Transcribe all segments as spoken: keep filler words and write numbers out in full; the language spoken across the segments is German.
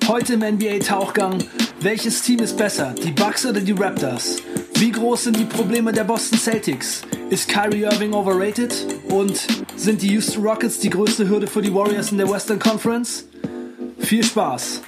Heute im N B A-Tauchgang. Welches Team ist besser, die Bucks oder die Raptors? Wie groß sind die Probleme der Boston Celtics? Ist Kyrie Irving overrated? Und sind die Houston Rockets die größte Hürde für die Warriors in der Western Conference? Viel Spaß!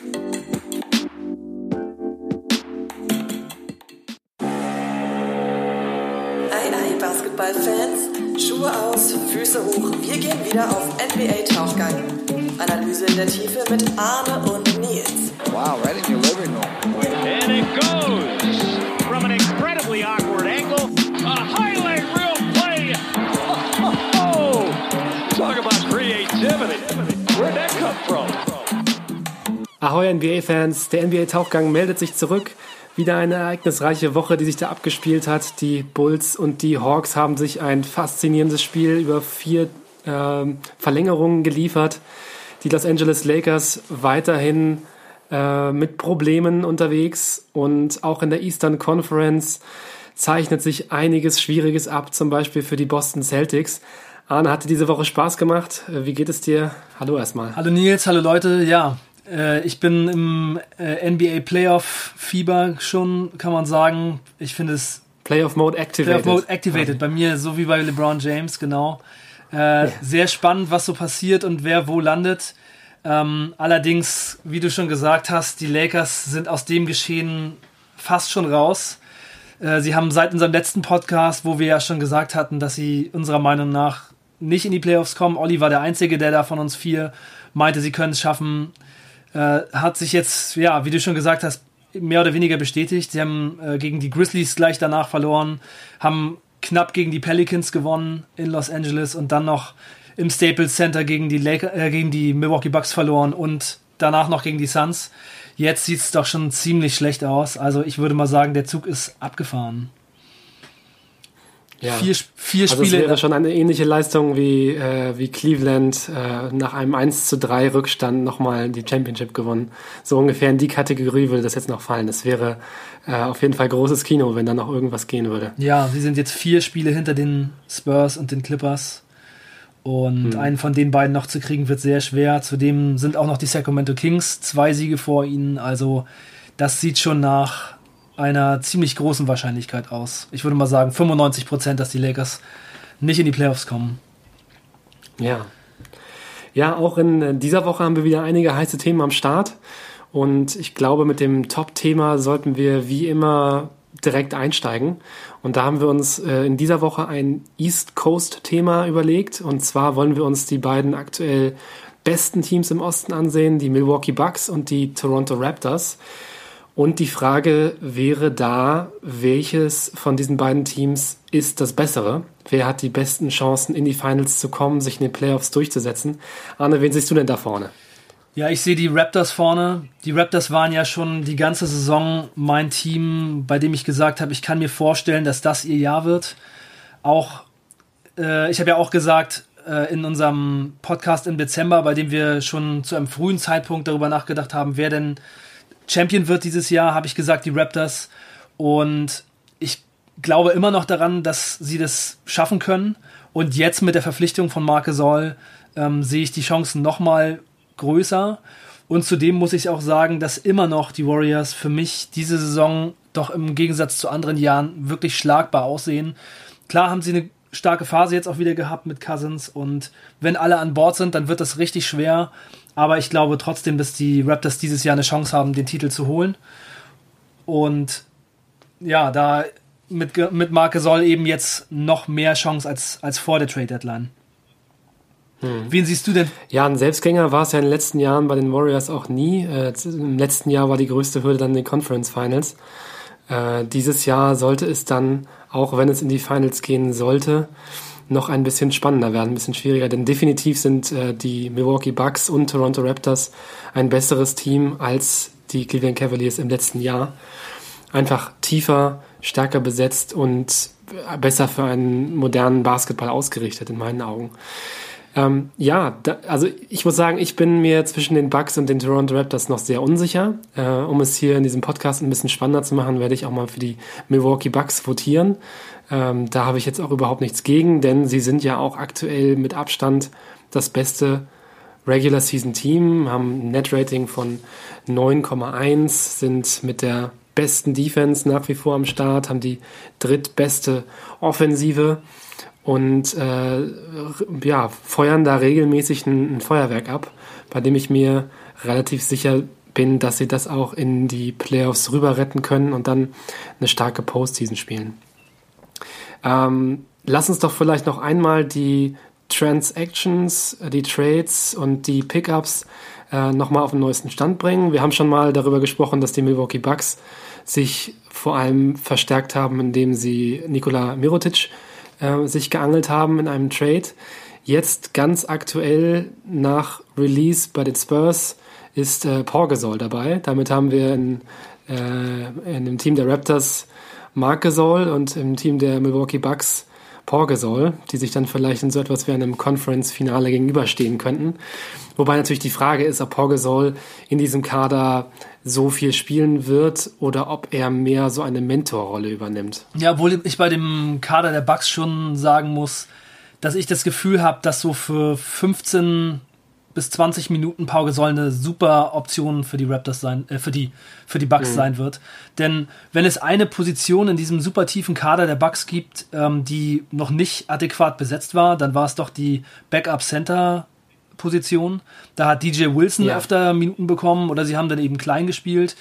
Ei, ei, Basketballfans, Schuhe aus, Füße hoch, wir gehen wieder auf N B A-Tauchgang. Analyse in der Tiefe mit Arne und Nils. Wow, right in your living room. And it goes from an incredibly awkward angle. A highlight reel play. Oh, oh, oh. Talk about creativity. Where'd that come from? Ahoi N B A-Fans, der N B A-Tauchgang meldet sich zurück. Wieder eine ereignisreiche Woche, die sich da abgespielt hat. Die Bulls und die Hawks haben sich ein faszinierendes Spiel über vier äh, Verlängerungen geliefert. Die Los Angeles Lakers weiterhin äh, mit Problemen unterwegs und auch in der Eastern Conference zeichnet sich einiges Schwieriges ab, zum Beispiel für die Boston Celtics. Arne, hatte diese Woche Spaß gemacht. Wie geht es dir? Hallo erstmal. Hallo Nils, hallo Leute. Ja, äh, ich bin im äh, N B A Playoff-Fieber schon, kann man sagen. Ich finde es... Playoff Mode activated. Playoff Mode activated, bei mir so wie bei LeBron James, genau. Äh, ja. Sehr spannend, was so passiert und wer wo landet. Ähm, allerdings, wie du schon gesagt hast, die Lakers sind aus dem Geschehen fast schon raus. Äh, sie haben seit unserem letzten Podcast, wo wir ja schon gesagt hatten, dass sie unserer Meinung nach nicht in die Playoffs kommen. Olli war der Einzige, der da von uns vier meinte, sie können es schaffen. Äh, hat sich jetzt, ja, wie du schon gesagt hast, mehr oder weniger bestätigt. Sie haben äh, gegen die Grizzlies gleich danach verloren, haben knapp gegen die Pelicans gewonnen in Los Angeles und dann noch im Staples Center gegen die, Laker, äh, gegen die Milwaukee Bucks verloren und danach noch gegen die Suns. Jetzt sieht es doch schon ziemlich schlecht aus. Also ich würde mal sagen, der Zug ist abgefahren. Ja. Vier, vier also Spiele. Es wäre schon eine ähnliche Leistung wie, äh, wie Cleveland äh, nach einem eins zu drei Rückstand nochmal die Championship gewonnen. So ungefähr in die Kategorie würde das jetzt noch fallen. Das wäre äh, auf jeden Fall großes Kino, wenn da noch irgendwas gehen würde. Ja, sie sind jetzt vier Spiele hinter den Spurs und den Clippers. Und hm. einen von den beiden noch zu kriegen, wird sehr schwer. Zudem sind auch noch die Sacramento Kings zwei Siege vor ihnen. Also das sieht schon nach einer ziemlich großen Wahrscheinlichkeit aus. Ich würde mal sagen fünfundneunzig Prozent, dass die Lakers nicht in die Playoffs kommen. Ja. Ja, auch in dieser Woche haben wir wieder einige heiße Themen am Start. Und ich glaube, mit dem Top-Thema sollten wir wie immer direkt einsteigen. Und da haben wir uns äh, in dieser Woche ein East Coast-Thema überlegt. Und zwar wollen wir uns die beiden aktuell besten Teams im Osten ansehen, die Milwaukee Bucks und die Toronto Raptors. Und die Frage wäre da, welches von diesen beiden Teams ist das Bessere? Wer hat die besten Chancen, in die Finals zu kommen, sich in den Playoffs durchzusetzen? Arne, wen siehst du denn da vorne? Ja, ich sehe die Raptors vorne. Die Raptors waren ja schon die ganze Saison mein Team, bei dem ich gesagt habe, ich kann mir vorstellen, dass das ihr Jahr wird. Auch, äh, ich habe ja auch gesagt, äh, in unserem Podcast im Dezember, bei dem wir schon zu einem frühen Zeitpunkt darüber nachgedacht haben, wer denn Champion wird dieses Jahr, habe ich gesagt, die Raptors. Und ich glaube immer noch daran, dass sie das schaffen können. Und jetzt mit der Verpflichtung von Marc Gasol ähm, sehe ich die Chancen nochmal größer. Und zudem muss ich auch sagen, dass immer noch die Warriors für mich diese Saison doch im Gegensatz zu anderen Jahren wirklich schlagbar aussehen. Klar haben sie eine starke Phase jetzt auch wieder gehabt mit Cousins. Und wenn alle an Bord sind, dann wird das richtig schwer. Aber ich glaube trotzdem, dass die Raptors dieses Jahr eine Chance haben, den Titel zu holen. Und ja, da mit, mit Marc Gasol eben jetzt noch mehr Chance als, als vor der Trade-Deadline. Hm. Wen siehst du denn? Ja, ein Selbstgänger war es ja in den letzten Jahren bei den Warriors auch nie. Äh, Im letzten Jahr war die größte Hürde dann in den Conference Finals. Äh, dieses Jahr sollte es dann, auch wenn es in die Finals gehen sollte, noch ein bisschen spannender werden, ein bisschen schwieriger, denn definitiv sind äh, die Milwaukee Bucks und Toronto Raptors ein besseres Team als die Cleveland Cavaliers im letzten Jahr. Einfach tiefer, stärker besetzt und besser für einen modernen Basketball ausgerichtet, in meinen Augen. Ähm, ja, da, also ich muss sagen, ich bin mir zwischen den Bucks und den Toronto Raptors noch sehr unsicher. Äh, um es hier in diesem Podcast ein bisschen spannender zu machen, werde ich auch mal für die Milwaukee Bucks votieren. Ähm, da habe ich jetzt auch überhaupt nichts gegen, denn sie sind ja auch aktuell mit Abstand das beste Regular Season Team, haben ein Net-Rating von neun Komma eins, sind mit der besten Defense nach wie vor am Start, haben die drittbeste Offensive und äh, ja, feuern da regelmäßig ein, ein Feuerwerk ab, bei dem ich mir relativ sicher bin, dass sie das auch in die Playoffs rüber retten können und dann eine starke Postseason spielen. Ähm, lass uns doch vielleicht noch einmal die Transactions, die Trades und die Pickups äh, nochmal auf den neuesten Stand bringen. Wir haben schon mal darüber gesprochen, dass die Milwaukee Bucks sich vor allem verstärkt haben, indem sie Nikola Mirotic äh, sich geangelt haben in einem Trade. Jetzt ganz aktuell nach Release bei den Spurs ist äh, Pau Gasol dabei. Damit haben wir in, äh, in dem Team der Raptors Marc Gasol und im Team der Milwaukee Bucks Pau Gasol, die sich dann vielleicht in so etwas wie einem Conference-Finale gegenüberstehen könnten. Wobei natürlich die Frage ist, ob Pau Gasol in diesem Kader so viel spielen wird oder ob er mehr so eine Mentorrolle übernimmt. Ja, obwohl ich bei dem Kader der Bucks schon sagen muss, dass ich das Gefühl habe, dass so für fünfzehn bis zwanzig Minuten Pau Gasol eine super Option für die Raptors sein, äh, für die, für die Bucks mhm. sein wird. Denn wenn es eine Position in diesem super tiefen Kader der Bucks gibt, ähm, die noch nicht adäquat besetzt war, dann war es doch die Backup-Center-Position. Da hat D J Wilson ja. öfter Minuten bekommen oder sie haben dann eben klein gespielt.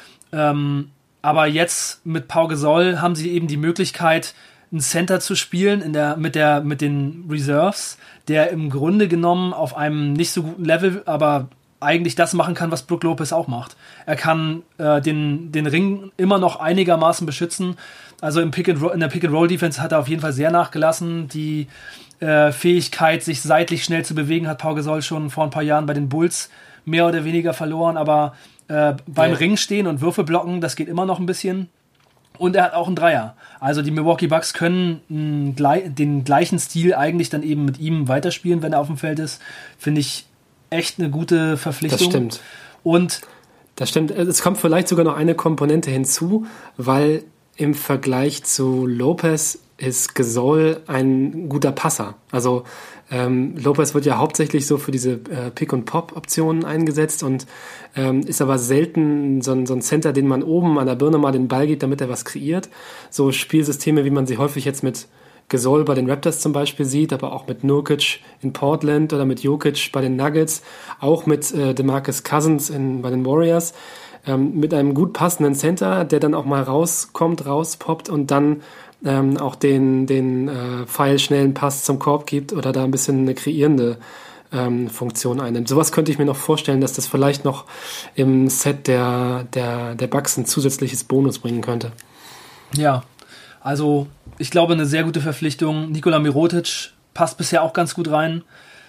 Ähm, aber jetzt mit Pau Gasol haben sie eben die Möglichkeit, einen Center zu spielen in der, mit, der, mit den Reserves, der im Grunde genommen auf einem nicht so guten Level, aber eigentlich das machen kann, was Brook Lopez auch macht. Er kann äh, den, den Ring immer noch einigermaßen beschützen. Also im Pick and Roll, in der Pick-and-Roll-Defense hat er auf jeden Fall sehr nachgelassen. Die äh, Fähigkeit, sich seitlich schnell zu bewegen, hat Pau Gasol schon vor ein paar Jahren bei den Bulls mehr oder weniger verloren. Aber äh, beim ja. Ring stehen und Würfe blocken, das geht immer noch ein bisschen. Und er hat auch einen Dreier. Also die Milwaukee Bucks können mh, den gleichen Stil eigentlich dann eben mit ihm weiterspielen, wenn er auf dem Feld ist. Finde ich echt eine gute Verpflichtung. Das stimmt. Und das stimmt. Es kommt vielleicht sogar noch eine Komponente hinzu, weil im Vergleich zu Lopez ist Gasol ein guter Passer. Also ähm, Lopez wird ja hauptsächlich so für diese äh, Pick-and-Pop-Optionen eingesetzt und ähm, ist aber selten so ein, so ein Center, den man oben an der Birne mal den Ball gibt, damit er was kreiert. So Spielsysteme, wie man sie häufig jetzt mit Gasol bei den Raptors zum Beispiel sieht, aber auch mit Nurkic in Portland oder mit Jokic bei den Nuggets, auch mit äh, DeMarcus Cousins in, bei den Warriors, ähm, mit einem gut passenden Center, der dann auch mal rauskommt, rauspoppt und dann ähm, auch den, den äh, pfeilschnellen Pass zum Korb gibt oder da ein bisschen eine kreierende ähm, Funktion einnimmt. Sowas könnte ich mir noch vorstellen, dass das vielleicht noch im Set der, der, der Bucks ein zusätzliches Bonus bringen könnte. Ja, also ich glaube, eine sehr gute Verpflichtung. Nikola Mirotic passt bisher auch ganz gut rein.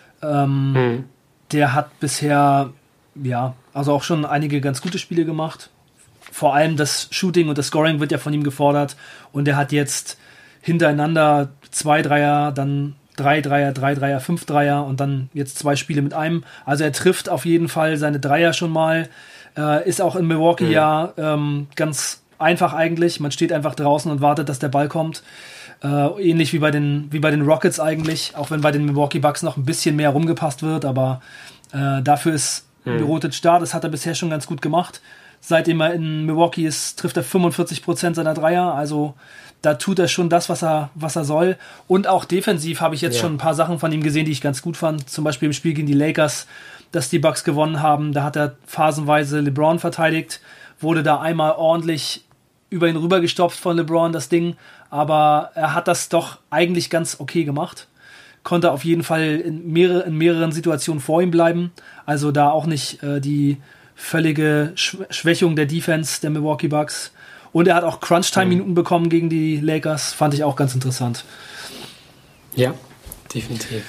Ähm, mhm. Der hat bisher, ja, also auch schon einige ganz gute Spiele gemacht. Vor allem das Shooting und das Scoring wird ja von ihm gefordert. Und er hat jetzt hintereinander zwei Dreier, dann drei Dreier, drei Dreier, fünf Dreier und dann jetzt zwei Spiele mit einem. Also er trifft auf jeden Fall seine Dreier schon mal. Äh, ist auch in Milwaukee mhm. ja ähm, ganz einfach eigentlich. Man steht einfach draußen und wartet, dass der Ball kommt. Äh, ähnlich wie bei den wie bei den Rockets eigentlich. Auch wenn bei den Milwaukee Bucks noch ein bisschen mehr rumgepasst wird. Aber äh, dafür ist mhm. Mirotic da. Das hat er bisher schon ganz gut gemacht. Seitdem er in Milwaukee ist, trifft er fünfundvierzig Prozent seiner Dreier. Also da tut er schon das, was er, was er soll. Und auch defensiv habe ich jetzt ja. schon ein paar Sachen von ihm gesehen, die ich ganz gut fand. Zum Beispiel im Spiel gegen die Lakers, dass die Bucks gewonnen haben. Da hat er phasenweise LeBron verteidigt. Wurde da einmal ordentlich über ihn rübergestopft von LeBron, das Ding. Aber er hat das doch eigentlich ganz okay gemacht. Konnte auf jeden Fall in, mehrere, in mehreren Situationen vor ihm bleiben. Also da auch nicht äh, die völlige Schwächung der Defense der Milwaukee Bucks. Und er hat auch Crunch-Time-Minuten mhm. bekommen gegen die Lakers. Fand ich auch ganz interessant. Ja, definitiv.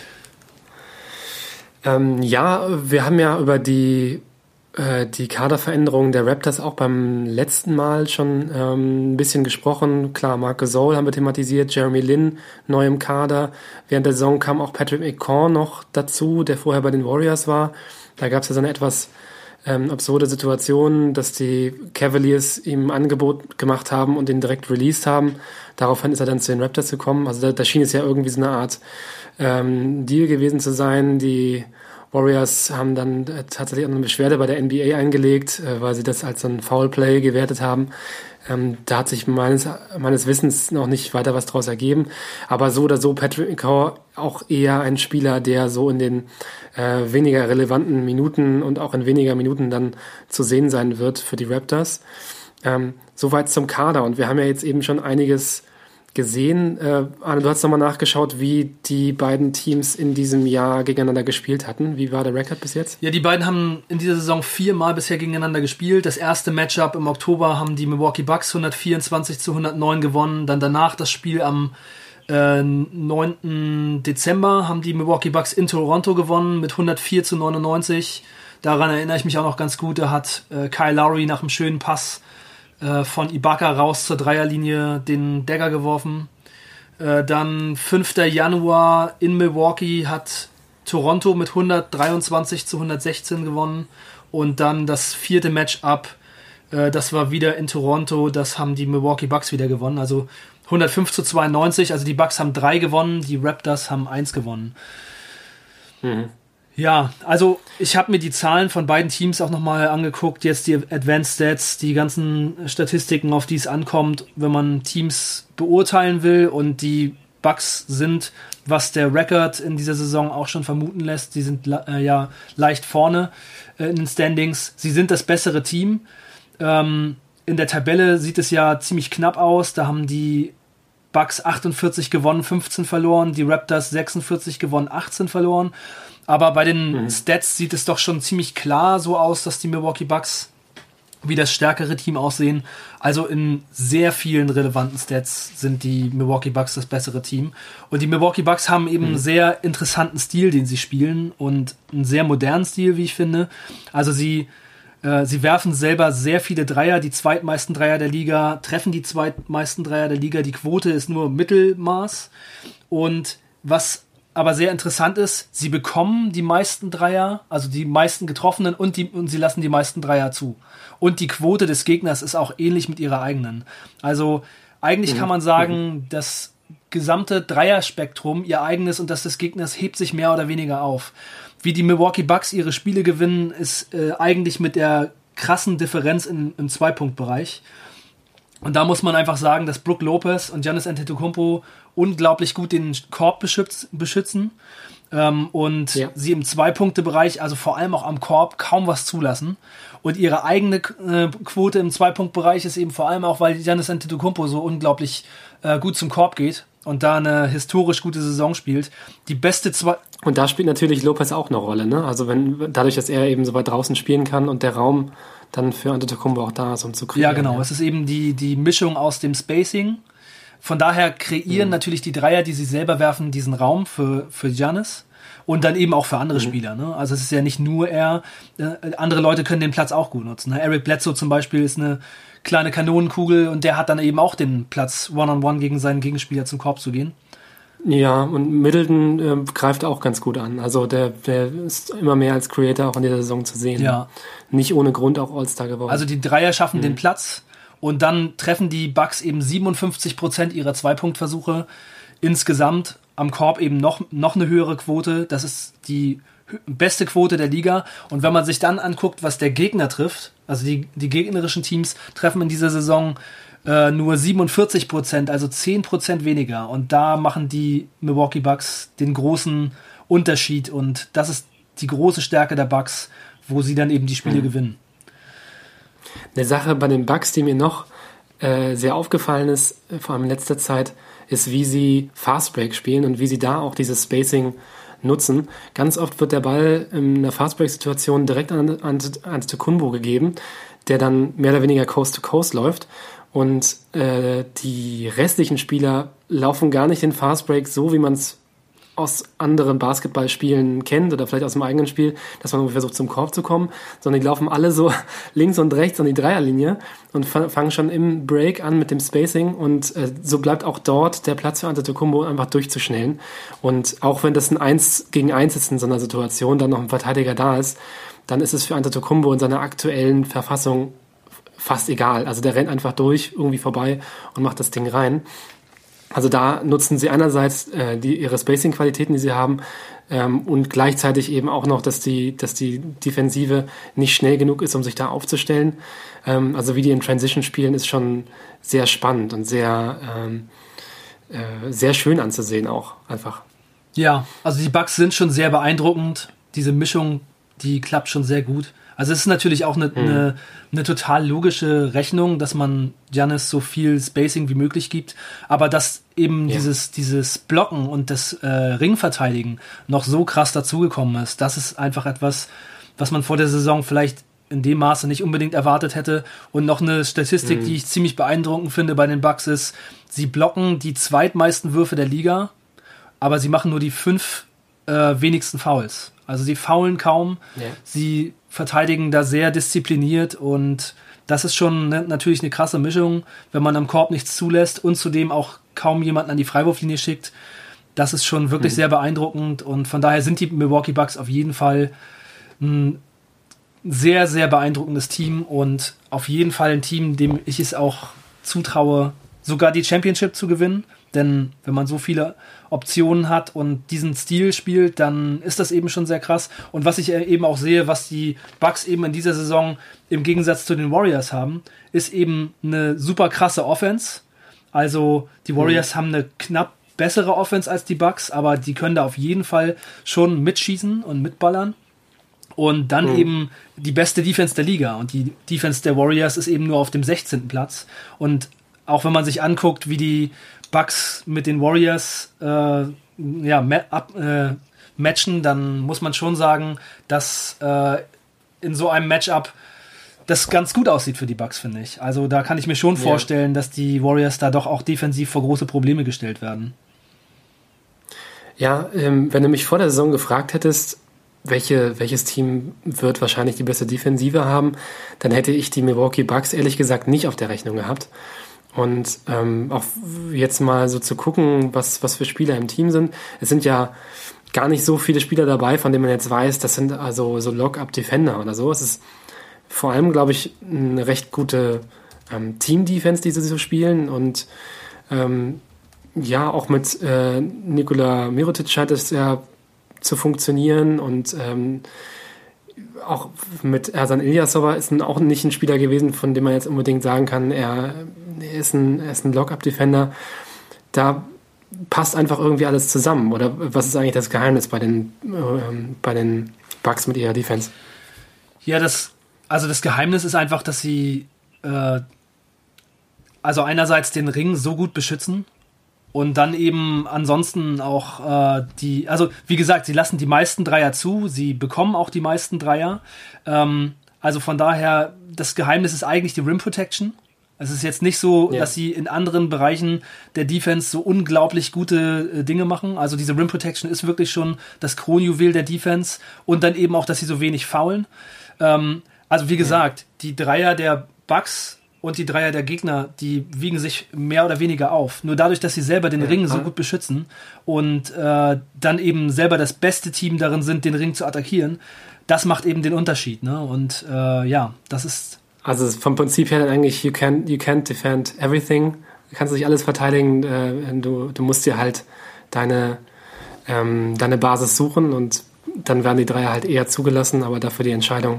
Ähm, ja, wir haben ja über die, äh, die Kaderveränderungen der Raptors auch beim letzten Mal schon ähm, ein bisschen gesprochen. Klar, Marc Gasol haben wir thematisiert, Jeremy Lin neu im Kader. Während der Saison kam auch Patrick McCaw noch dazu, der vorher bei den Warriors war. Da gab es ja so eine etwas Ähm, absurde Situation, dass die Cavaliers ihm ein Angebot gemacht haben und ihn direkt released haben. Daraufhin ist er dann zu den Raptors gekommen. Also da, da schien es ja irgendwie so eine Art ähm, Deal gewesen zu sein. Die Warriors haben dann äh, tatsächlich eine Beschwerde bei der N B A eingelegt, äh, weil sie das als so ein Foul-Play gewertet haben. Ähm, da hat sich meines, meines Wissens noch nicht weiter was draus ergeben. Aber so oder so, Patrick McCaw auch eher ein Spieler, der so in den äh, weniger relevanten Minuten und auch in weniger Minuten dann zu sehen sein wird für die Raptors. Ähm, soweit zum Kader. Und wir haben ja jetzt eben schon einiges gesehen. Äh, Arne, du hast nochmal nachgeschaut, wie die beiden Teams in diesem Jahr gegeneinander gespielt hatten. Wie war der Rekord bis jetzt? Ja, die beiden haben in dieser Saison viermal bisher gegeneinander gespielt. Das erste Matchup im Oktober haben die Milwaukee Bucks hundertvierundzwanzig zu hundertneun gewonnen. Dann danach das Spiel am äh, neunten Dezember haben die Milwaukee Bucks in Toronto gewonnen mit hundertvier zu neunundneunzig. Daran erinnere ich mich auch noch ganz gut. Da hat äh, Kyle Lowry nach einem schönen Pass von Ibaka raus zur Dreierlinie den Dagger geworfen. Äh, dann fünften Januar in Milwaukee hat Toronto mit hundertdreiundzwanzig zu hundertsechzehn gewonnen. Und dann das vierte Matchup, äh, das war wieder in Toronto, das haben die Milwaukee Bucks wieder gewonnen. Also hundertfünf zu zweiundneunzig, also die Bucks haben drei gewonnen, die Raptors haben eins gewonnen. Mhm. Ja, also ich habe mir die Zahlen von beiden Teams auch nochmal angeguckt, jetzt die Advanced Stats, die ganzen Statistiken, auf die es ankommt, wenn man Teams beurteilen will, und die Bucks sind, was der Rekord in dieser Saison auch schon vermuten lässt, die sind äh, ja leicht vorne äh, in den Standings, sie sind das bessere Team. Ähm, in der Tabelle sieht es ja ziemlich knapp aus, da haben die Bucks achtundvierzig gewonnen, fünfzehn verloren, die Raptors sechsundvierzig gewonnen, achtzehn verloren. Aber bei den mhm. Stats sieht es doch schon ziemlich klar so aus, dass die Milwaukee Bucks wie das stärkere Team aussehen. Also in sehr vielen relevanten Stats sind die Milwaukee Bucks das bessere Team. Und die Milwaukee Bucks haben eben mhm. einen sehr interessanten Stil, den sie spielen, und einen sehr modernen Stil, wie ich finde. Also sie, äh, sie werfen selber sehr viele Dreier, die zweitmeisten Dreier der Liga, treffen die zweitmeisten Dreier der Liga. Die Quote ist nur Mittelmaß. Und was aber sehr interessant ist, sie bekommen die meisten Dreier, also die meisten getroffenen, und, die, und sie lassen die meisten Dreier zu. Und die Quote des Gegners ist auch ähnlich mit ihrer eigenen. Also eigentlich mhm. kann man sagen, mhm. das gesamte Dreierspektrum, ihr eigenes und das des Gegners, hebt sich mehr oder weniger auf. Wie die Milwaukee Bucks ihre Spiele gewinnen, ist äh, eigentlich mit der krassen Differenz in, im Zwei-Punkt-Bereich. Und da muss man einfach sagen, dass Brook Lopez und Giannis Antetokounmpo unglaublich gut den Korb beschütz, beschützen ähm, und ja. sie im Zwei-Punkte-Bereich, also vor allem auch am Korb, kaum was zulassen. Und ihre eigene äh, Quote im Zwei-Punkt-Bereich ist eben vor allem auch, weil Giannis Antetokounmpo so unglaublich äh, gut zum Korb geht und da eine historisch gute Saison spielt. Die beste zwei... Und da spielt natürlich Lopez auch eine Rolle, ne? Also wenn dadurch, dass er eben so weit draußen spielen kann und der Raum dann für Antetokounmpo auch da ist, um zu kreieren. Ja, genau. Ja. Es ist eben die, die Mischung aus dem Spacing. Von daher kreieren mhm. natürlich die Dreier, die sie selber werfen, diesen Raum für, für Giannis und dann eben auch für andere mhm. Spieler. Ne? Also es ist ja nicht nur er, äh, andere Leute können den Platz auch gut nutzen. Ne? Eric Bledsoe zum Beispiel ist eine kleine Kanonenkugel und der hat dann eben auch den Platz, One-on-One gegen seinen Gegenspieler zum Korb zu gehen. Ja, und Middleton äh, greift auch ganz gut an. Also der, der ist immer mehr als Creator auch in dieser Saison zu sehen. Ja. Nicht ohne Grund auch All-Star geworden. Also die Dreier schaffen mhm. den Platz und dann treffen die Bucks eben siebenundfünfzig Prozent ihrer Zwei-Punkt-Versuche insgesamt, am Korb eben noch, noch eine höhere Quote. Das ist die beste Quote der Liga. Und wenn man sich dann anguckt, was der Gegner trifft, also die, die gegnerischen Teams treffen in dieser Saison äh, nur siebenundvierzig Prozent, also zehn Prozent weniger. Und da machen die Milwaukee Bucks den großen Unterschied. Und das ist die große Stärke der Bucks, wo sie dann eben die Spiele mhm. gewinnen. Eine Sache bei den Bucks, die mir noch äh, sehr aufgefallen ist, vor allem in letzter Zeit, ist, wie sie Fastbreak spielen und wie sie da auch dieses Spacing nutzen. Ganz oft wird der Ball in einer Fastbreak-Situation direkt an Antetokounmpo gegeben, der dann mehr oder weniger Coast-to-Coast läuft. Und äh, die restlichen Spieler laufen gar nicht den Fastbreak so, wie man es aus anderen Basketballspielen kennt oder vielleicht aus dem eigenen Spiel, dass man irgendwie versucht, zum Korb zu kommen, sondern die laufen alle so links und rechts an die Dreierlinie und fangen schon im Break an mit dem Spacing und äh, so bleibt auch dort der Platz für Antetokounmpo einfach durchzuschnellen. Und auch wenn das ein eins gegen eins ist in so einer Situation, dann noch ein Verteidiger da ist, dann ist es für Antetokounmpo in seiner aktuellen Verfassung fast egal. Also der rennt einfach durch, irgendwie vorbei und macht das Ding rein. Also da nutzen sie einerseits äh, die, ihre Spacing-Qualitäten, die sie haben, ähm, und gleichzeitig eben auch noch, dass die, dass die Defensive nicht schnell genug ist, um sich da aufzustellen. Ähm, also wie die in Transition spielen, ist schon sehr spannend und sehr, ähm, äh, sehr schön anzusehen auch einfach. Ja, also die Bucks sind schon sehr beeindruckend. Diese Mischung, die klappt schon sehr gut. Also es ist natürlich auch eine, hm. eine, eine total logische Rechnung, dass man Giannis so viel Spacing wie möglich gibt, aber dass eben ja. dieses, dieses Blocken und das äh, Ringverteidigen noch so krass dazugekommen ist, das ist einfach etwas, was man vor der Saison vielleicht in dem Maße nicht unbedingt erwartet hätte. Und noch eine Statistik, hm. die ich ziemlich beeindruckend finde bei den Bucks ist, sie blocken die zweitmeisten Würfe der Liga, aber sie machen nur die fünf äh, wenigsten Fouls. Also sie foulen kaum, ja. sie verteidigen da sehr diszipliniert und das ist schon ne, natürlich eine krasse Mischung, wenn man am Korb nichts zulässt und zudem auch kaum jemanden an die Freiwurflinie schickt. Das ist schon wirklich mhm. sehr beeindruckend und von daher sind die Milwaukee Bucks auf jeden Fall ein sehr, sehr beeindruckendes Team und auf jeden Fall ein Team, dem ich es auch zutraue, sogar die Championship zu gewinnen. Denn wenn man so viele Optionen hat und diesen Stil spielt, dann ist das eben schon sehr krass. Und was ich eben auch sehe, was die Bucks eben in dieser Saison im Gegensatz zu den Warriors haben, ist eben eine super krasse Offense. Also die Warriors mhm. haben eine knapp bessere Offense als die Bucks, aber die können da auf jeden Fall schon mitschießen und mitballern. Und dann mhm. eben die beste Defense der Liga. Und die Defense der Warriors ist eben nur auf dem sechzehnten Platz. Und auch wenn man sich anguckt, wie die Bucks mit den Warriors äh, ja, ma- ab, äh, matchen, dann muss man schon sagen, dass äh, in so einem Matchup das ganz gut aussieht für die Bucks, finde ich. Also da kann ich mir schon ja. vorstellen, dass die Warriors da doch auch defensiv vor große Probleme gestellt werden. Ja, ähm, wenn du mich vor der Saison gefragt hättest, welche, welches Team wird wahrscheinlich die beste Defensive haben, dann hätte ich die Milwaukee Bucks ehrlich gesagt nicht auf der Rechnung gehabt. Und ähm, auch jetzt mal so zu gucken, was, was für Spieler im Team sind. Es sind ja gar nicht so viele Spieler dabei, von denen man jetzt weiß, das sind also so Lock-up-Defender oder so. Es ist vor allem, glaube ich, eine recht gute ähm, Team-Defense, die sie so spielen. Und ähm, ja, auch mit äh, Nikola Mirotic scheint es ja zu funktionieren. Und ähm, auch mit Ersan İlyasova ist ein, auch nicht ein Spieler gewesen, von dem man jetzt unbedingt sagen kann, er Er ist ein, er ist ein Lock-up-Defender. Da passt einfach irgendwie alles zusammen. Oder was ist eigentlich das Geheimnis bei den, ähm, bei den Bucks mit ihrer Defense? Ja, das, also das Geheimnis ist einfach, dass sie äh, also einerseits den Ring so gut beschützen und dann eben ansonsten auch äh, die, also wie gesagt, sie lassen die meisten Dreier zu, sie bekommen auch die meisten Dreier. Ähm, also von daher, das Geheimnis ist eigentlich die Rim Protection. Es ist jetzt nicht so, ja. dass sie in anderen Bereichen der Defense so unglaublich gute äh, Dinge machen. Also diese Rim Protection ist wirklich schon das Kronjuwel der Defense und dann eben auch, dass sie so wenig foulen. Ähm, also wie gesagt, ja. die Dreier der Bucks und die Dreier der Gegner, die wiegen sich mehr oder weniger auf. Nur dadurch, dass sie selber den ja. Ring so gut beschützen und äh, dann eben selber das beste Team darin sind, den Ring zu attackieren, das macht eben den Unterschied. Ne? Und äh, ja, das ist Also vom Prinzip her dann eigentlich, you can't, you can't defend everything. Du kannst nicht alles verteidigen. Äh, du, du musst dir halt deine, ähm, deine Basis suchen und dann werden die Dreier halt eher zugelassen, aber dafür die Entscheidung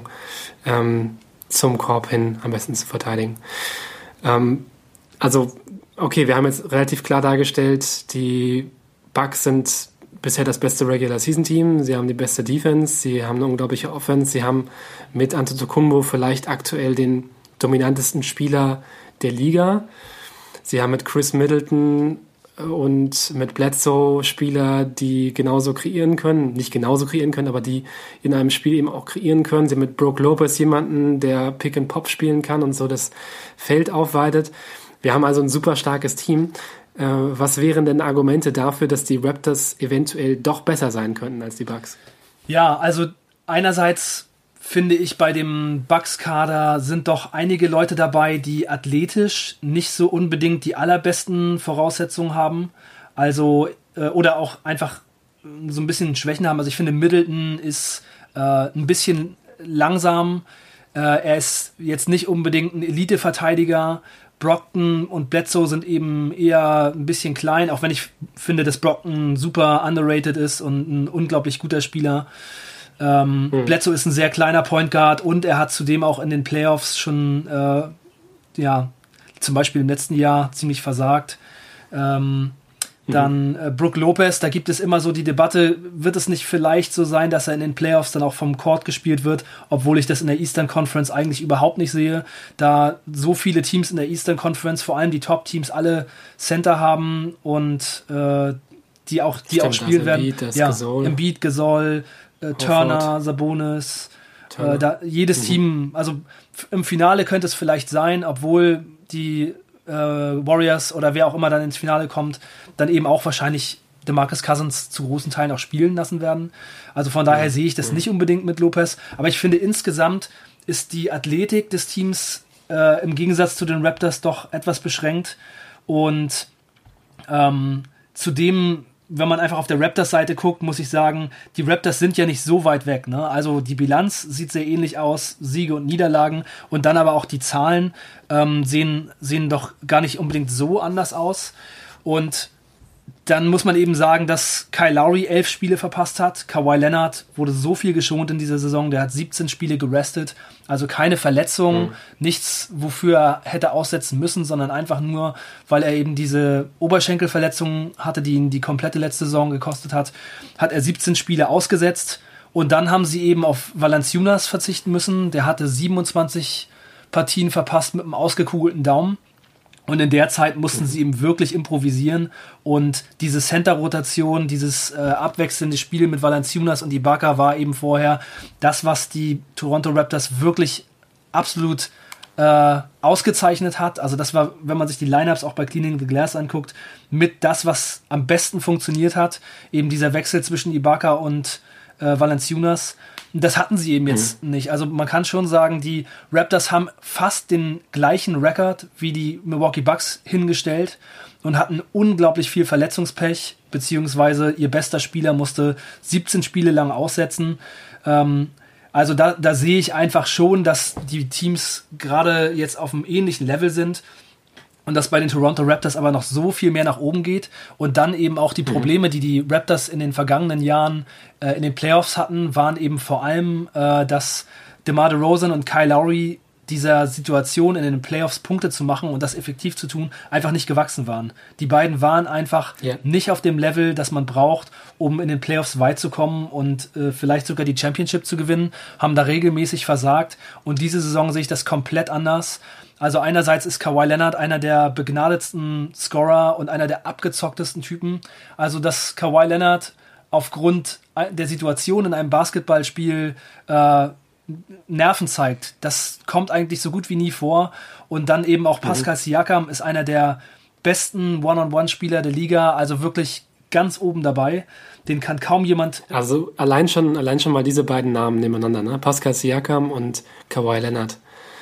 ähm, zum Korb hin am besten zu verteidigen. Ähm, also, okay, wir haben jetzt relativ klar dargestellt, die Bucks sind bisher das beste Regular-Season-Team. Sie haben die beste Defense, sie haben eine unglaubliche Offense, sie haben mit Antetokounmpo vielleicht aktuell den dominantesten Spieler der Liga. Sie haben mit Chris Middleton und mit Bledsoe Spieler, die genauso kreieren können, nicht genauso kreieren können, aber die in einem Spiel eben auch kreieren können. Sie haben mit Brook Lopez jemanden, der Pick and Pop spielen kann und so das Feld aufweitet. Wir haben also ein super starkes Team. Was wären denn Argumente dafür, dass die Raptors eventuell doch besser sein könnten als die Bucks? Ja, also einerseits finde ich, bei dem Bucks-Kader sind doch einige Leute dabei, die athletisch nicht so unbedingt die allerbesten Voraussetzungen haben. Also, äh, oder auch einfach so ein bisschen Schwächen haben. Also ich finde, Middleton ist äh, ein bisschen langsam. Äh, er ist jetzt nicht unbedingt ein Elite-Verteidiger. Brockton und Bledsoe sind eben eher ein bisschen klein, auch wenn ich finde, dass Brockton super underrated ist und ein unglaublich guter Spieler. Ähm, hm. Bledsoe ist ein sehr kleiner Point Guard und er hat zudem auch in den Playoffs schon, äh, ja, zum Beispiel im letzten Jahr ziemlich versagt. Ähm, Dann äh, Brook Lopez, da gibt es immer so die Debatte, wird es nicht vielleicht so sein, dass er in den Playoffs dann auch vom Court gespielt wird, obwohl ich das in der Eastern Conference eigentlich überhaupt nicht sehe, da so viele Teams in der Eastern Conference, vor allem die Top-Teams, alle Center haben und äh, die auch, die Stimmt, auch spielen also werden. Embiid, ja, Gasol. Embiid, Gasol, äh, Turner, Sabonis, äh, da, jedes mhm. Team, also f- im Finale könnte es vielleicht sein, obwohl die äh, Warriors oder wer auch immer dann ins Finale kommt, dann eben auch wahrscheinlich DeMarcus Cousins zu großen Teilen auch spielen lassen werden. Also von daher ja. sehe ich das ja. nicht unbedingt mit Lopez. Aber ich finde, insgesamt ist die Athletik des Teams äh, im Gegensatz zu den Raptors doch etwas beschränkt. Und ähm, zudem, wenn man einfach auf der Raptors-Seite guckt, muss ich sagen, die Raptors sind ja nicht so weit weg. Ne? Also die Bilanz sieht sehr ähnlich aus, Siege und Niederlagen. Und dann aber auch die Zahlen ähm, sehen, sehen doch gar nicht unbedingt so anders aus. Und dann muss man eben sagen, dass Kyle Lowry elf Spiele verpasst hat. Kawhi Leonard wurde so viel geschont in dieser Saison. Der hat siebzehn Spiele gerestet. Also keine Verletzung, mhm. nichts, wofür er hätte aussetzen müssen, sondern einfach nur, weil er eben diese Oberschenkelverletzung hatte, die ihn die komplette letzte Saison gekostet hat, hat er siebzehn Spiele ausgesetzt. Und dann haben sie eben auf Valanciunas verzichten müssen. Der hatte siebenundzwanzig Partien verpasst mit einem ausgekugelten Daumen. Und in der Zeit mussten sie eben wirklich improvisieren und diese Center-Rotation, dieses äh, abwechselnde Spiel mit Valanciunas und Ibaka war eben vorher das, was die Toronto Raptors wirklich absolut äh, ausgezeichnet hat. Also das war, wenn man sich die Lineups auch bei Cleaning the Glass anguckt, mit das, was am besten funktioniert hat, eben dieser Wechsel zwischen Ibaka und äh, Valanciunas. Das hatten sie eben jetzt mhm. nicht. Also man kann schon sagen, die Raptors haben fast den gleichen Rekord wie die Milwaukee Bucks hingestellt und hatten unglaublich viel Verletzungspech, beziehungsweise ihr bester Spieler musste siebzehn Spiele lang aussetzen. Ähm, also da, da sehe ich einfach schon, dass die Teams gerade jetzt auf einem ähnlichen Level sind. Und dass bei den Toronto Raptors aber noch so viel mehr nach oben geht. Und dann eben auch die Probleme, die die Raptors in den vergangenen Jahren äh, in den Playoffs hatten, waren eben vor allem, äh, dass DeMar DeRozan und Kyle Lowry dieser Situation in den Playoffs Punkte zu machen und das effektiv zu tun, einfach nicht gewachsen waren. Die beiden waren einfach yeah. nicht auf dem Level, das man braucht, um in den Playoffs weit zu kommen und äh, vielleicht sogar die Championship zu gewinnen, haben da regelmäßig versagt. Und diese Saison sehe ich das komplett anders. Also einerseits ist Kawhi Leonard einer der begnadetsten Scorer und einer der abgezocktesten Typen. Also dass Kawhi Leonard aufgrund der Situation in einem Basketballspiel äh, Nerven zeigt, das kommt eigentlich so gut wie nie vor. Und dann eben auch Pascal Siakam ist einer der besten One-on-One-Spieler der Liga, also wirklich ganz oben dabei. Den kann kaum jemand... Also allein schon, allein schon mal diese beiden Namen nebeneinander, ne? Pascal Siakam und Kawhi Leonard.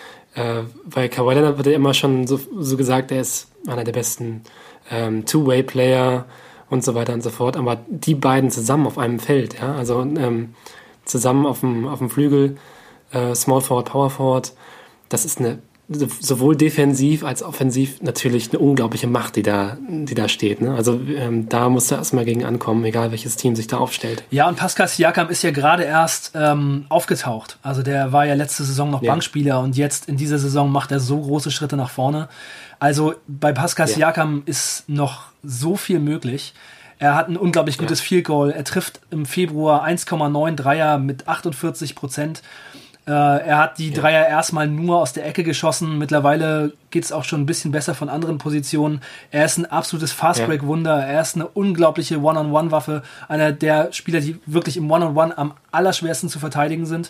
Äh, weil Kawhi Leonard wird ja immer schon so, so gesagt, er ist einer der besten ähm, Two-Way-Player und so weiter und so fort. Aber die beiden zusammen auf einem Feld, ja, also ähm, zusammen auf dem, auf dem Flügel, äh, Small Forward, Power Forward, das ist eine sowohl defensiv als offensiv natürlich eine unglaubliche Macht, die da, die da steht. Ne? Also ähm, da musst du erstmal gegen ankommen, egal welches Team sich da aufstellt. Ja, und Pascal Siakam ist ja gerade erst ähm, aufgetaucht. Also der war ja letzte Saison noch ja. Bankspieler und jetzt in dieser Saison macht er so große Schritte nach vorne. Also bei Pascal ja. Siakam ist noch so viel möglich. Er hat ein unglaublich gutes ja. Field Goal. Er trifft im Februar eins Komma neun Dreier mit achtundvierzig Prozent. Äh, er hat die ja. Dreier erstmal nur aus der Ecke geschossen. Mittlerweile geht es auch schon ein bisschen besser von anderen Positionen. Er ist ein absolutes Fast-Break-Wunder. Ja. Er ist eine unglaubliche One-on-One-Waffe. Einer der Spieler, die wirklich im One-on-One am allerschwersten zu verteidigen sind.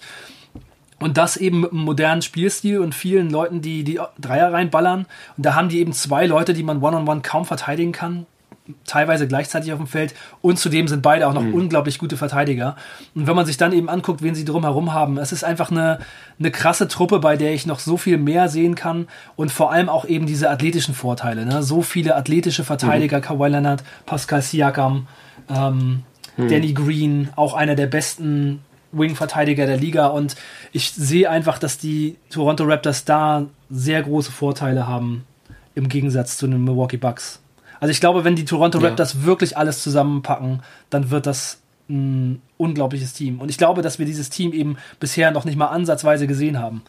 Und das eben mit einem modernen Spielstil und vielen Leuten, die die Dreier reinballern. Und da haben die eben zwei Leute, die man One-on-One kaum verteidigen kann. Teilweise gleichzeitig auf dem Feld und zudem sind beide auch noch mhm. unglaublich gute Verteidiger. Und wenn man sich dann eben anguckt, wen sie drumherum haben, es ist einfach eine, eine krasse Truppe, bei der ich noch so viel mehr sehen kann und vor allem auch eben diese athletischen Vorteile. Ne? So viele athletische Verteidiger, mhm. Kawhi Leonard, Pascal Siakam, ähm, mhm. Danny Green, auch einer der besten Wing-Verteidiger der Liga und ich sehe einfach, dass die Toronto Raptors da sehr große Vorteile haben im Gegensatz zu den Milwaukee Bucks. Also ich glaube, wenn die Toronto Ja. Raptors wirklich alles zusammenpacken, dann wird das ein unglaubliches Team. Und ich glaube, dass wir dieses Team eben bisher noch nicht mal ansatzweise gesehen haben.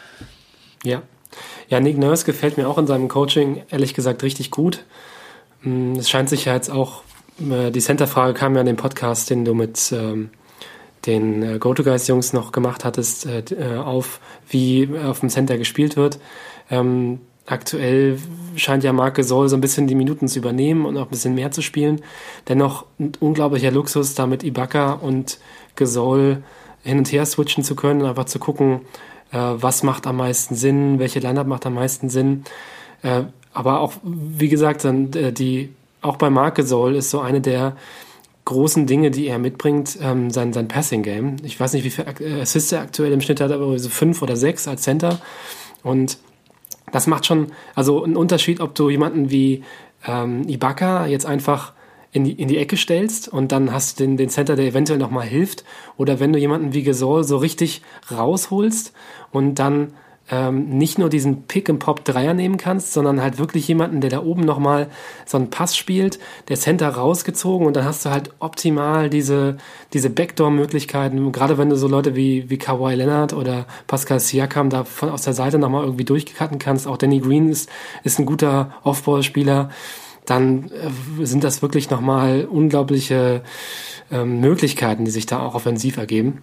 Ja. Ja, Nick Nurse gefällt mir auch in seinem Coaching, ehrlich gesagt, richtig gut. Mm, Es scheint sich ja jetzt auch, äh, die Center-Frage kam ja in dem Podcast, den du mit ähm, den äh, Go-To-Guys-Jungs noch gemacht hattest, äh, d- äh, auf, wie auf dem Center gespielt wird. Ähm, aktuell scheint ja Marc Gasol so ein bisschen die Minuten zu übernehmen und auch ein bisschen mehr zu spielen. Dennoch ein unglaublicher Luxus, da mit Ibaka und Gasol hin und her switchen zu können und einfach zu gucken, äh, was macht am meisten Sinn, welche Lineup macht am meisten Sinn. Äh, aber auch, wie gesagt, dann, äh, die, auch bei Marc Gasol ist so eine der großen Dinge, die er mitbringt, ähm, sein, sein Passing-Game. Ich weiß nicht, wie viele äh, Assists er aktuell im Schnitt hat, aber so fünf oder sechs als Center. Und das macht schon also einen Unterschied, ob du jemanden wie ähm, Ibaka jetzt einfach in die, in die Ecke stellst und dann hast du den, den Center, der eventuell nochmal hilft, oder wenn du jemanden wie Gasol so richtig rausholst und dann ähm, nicht nur diesen Pick-and-Pop-Dreier nehmen kannst, sondern halt wirklich jemanden, der da oben nochmal so einen Pass spielt, der Center rausgezogen, und dann hast du halt optimal diese, diese Backdoor-Möglichkeiten, gerade wenn du so Leute wie, wie Kawhi Leonard oder Pascal Siakam da von aus der Seite nochmal irgendwie durchcutten kannst. Auch Danny Green ist, ist ein guter Off-Ball-Spieler. Dann äh, sind das wirklich nochmal unglaubliche ähm, Möglichkeiten, die sich da auch offensiv ergeben.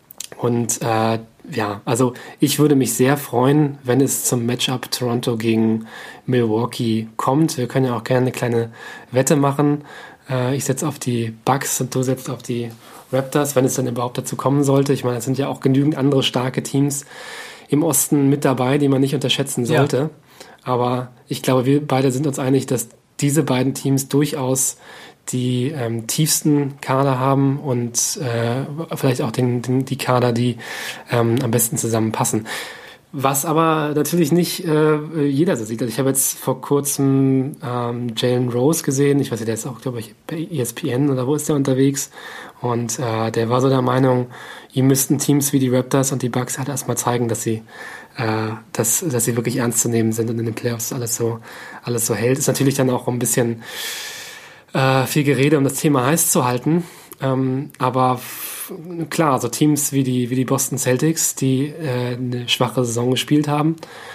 Und äh, ja, also ich würde mich sehr freuen, wenn es zum Matchup Toronto gegen Milwaukee kommt. Wir können ja auch gerne eine kleine Wette machen. Äh, ich setze auf die Bucks und du setzt auf die Raptors, wenn es dann überhaupt dazu kommen sollte. Ich meine, es sind ja auch genügend andere starke Teams im Osten mit dabei, die man nicht unterschätzen sollte. Ja. Aber ich glaube, wir beide sind uns einig, dass diese beiden Teams durchaus die ähm, tiefsten Kader haben und äh, vielleicht auch den, den, die Kader, die ähm, am besten zusammenpassen. Was aber natürlich nicht äh, jeder so sieht. Also ich habe jetzt vor kurzem ähm, Jalen Rose gesehen. Ich weiß nicht, der ist auch, glaube ich, bei E S P N oder wo ist der unterwegs? Und äh, der war so der Meinung, ihm müssten Teams wie die Raptors und die Bucks halt erstmal zeigen, dass sie äh, dass, dass sie wirklich ernst zu nehmen sind und in den Playoffs alles so alles so hält. Ist natürlich dann auch ein bisschen äh, viel Gerede, um das Thema heiß zu halten. Ähm, aber f- klar, so Teams wie die wie die Boston Celtics, die äh, eine schwache Saison gespielt haben,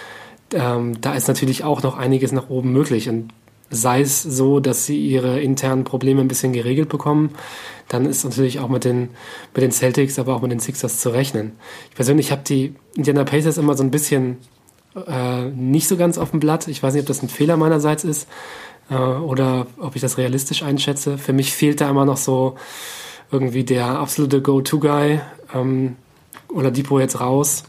ähm, da ist natürlich auch noch einiges nach oben möglich. Und sei es so, dass sie ihre internen Probleme ein bisschen geregelt bekommen, dann ist natürlich auch mit den mit den Celtics, aber auch mit den Sixers zu rechnen. Ich persönlich habe die Indiana Pacers immer so ein bisschen äh, nicht so ganz auf dem Blatt. Ich weiß nicht, ob das ein Fehler meinerseits ist äh, oder ob ich das realistisch einschätze. Für mich fehlt da immer noch so irgendwie der absolute Go-To-Guy. Ähm, Oladipo jetzt raus.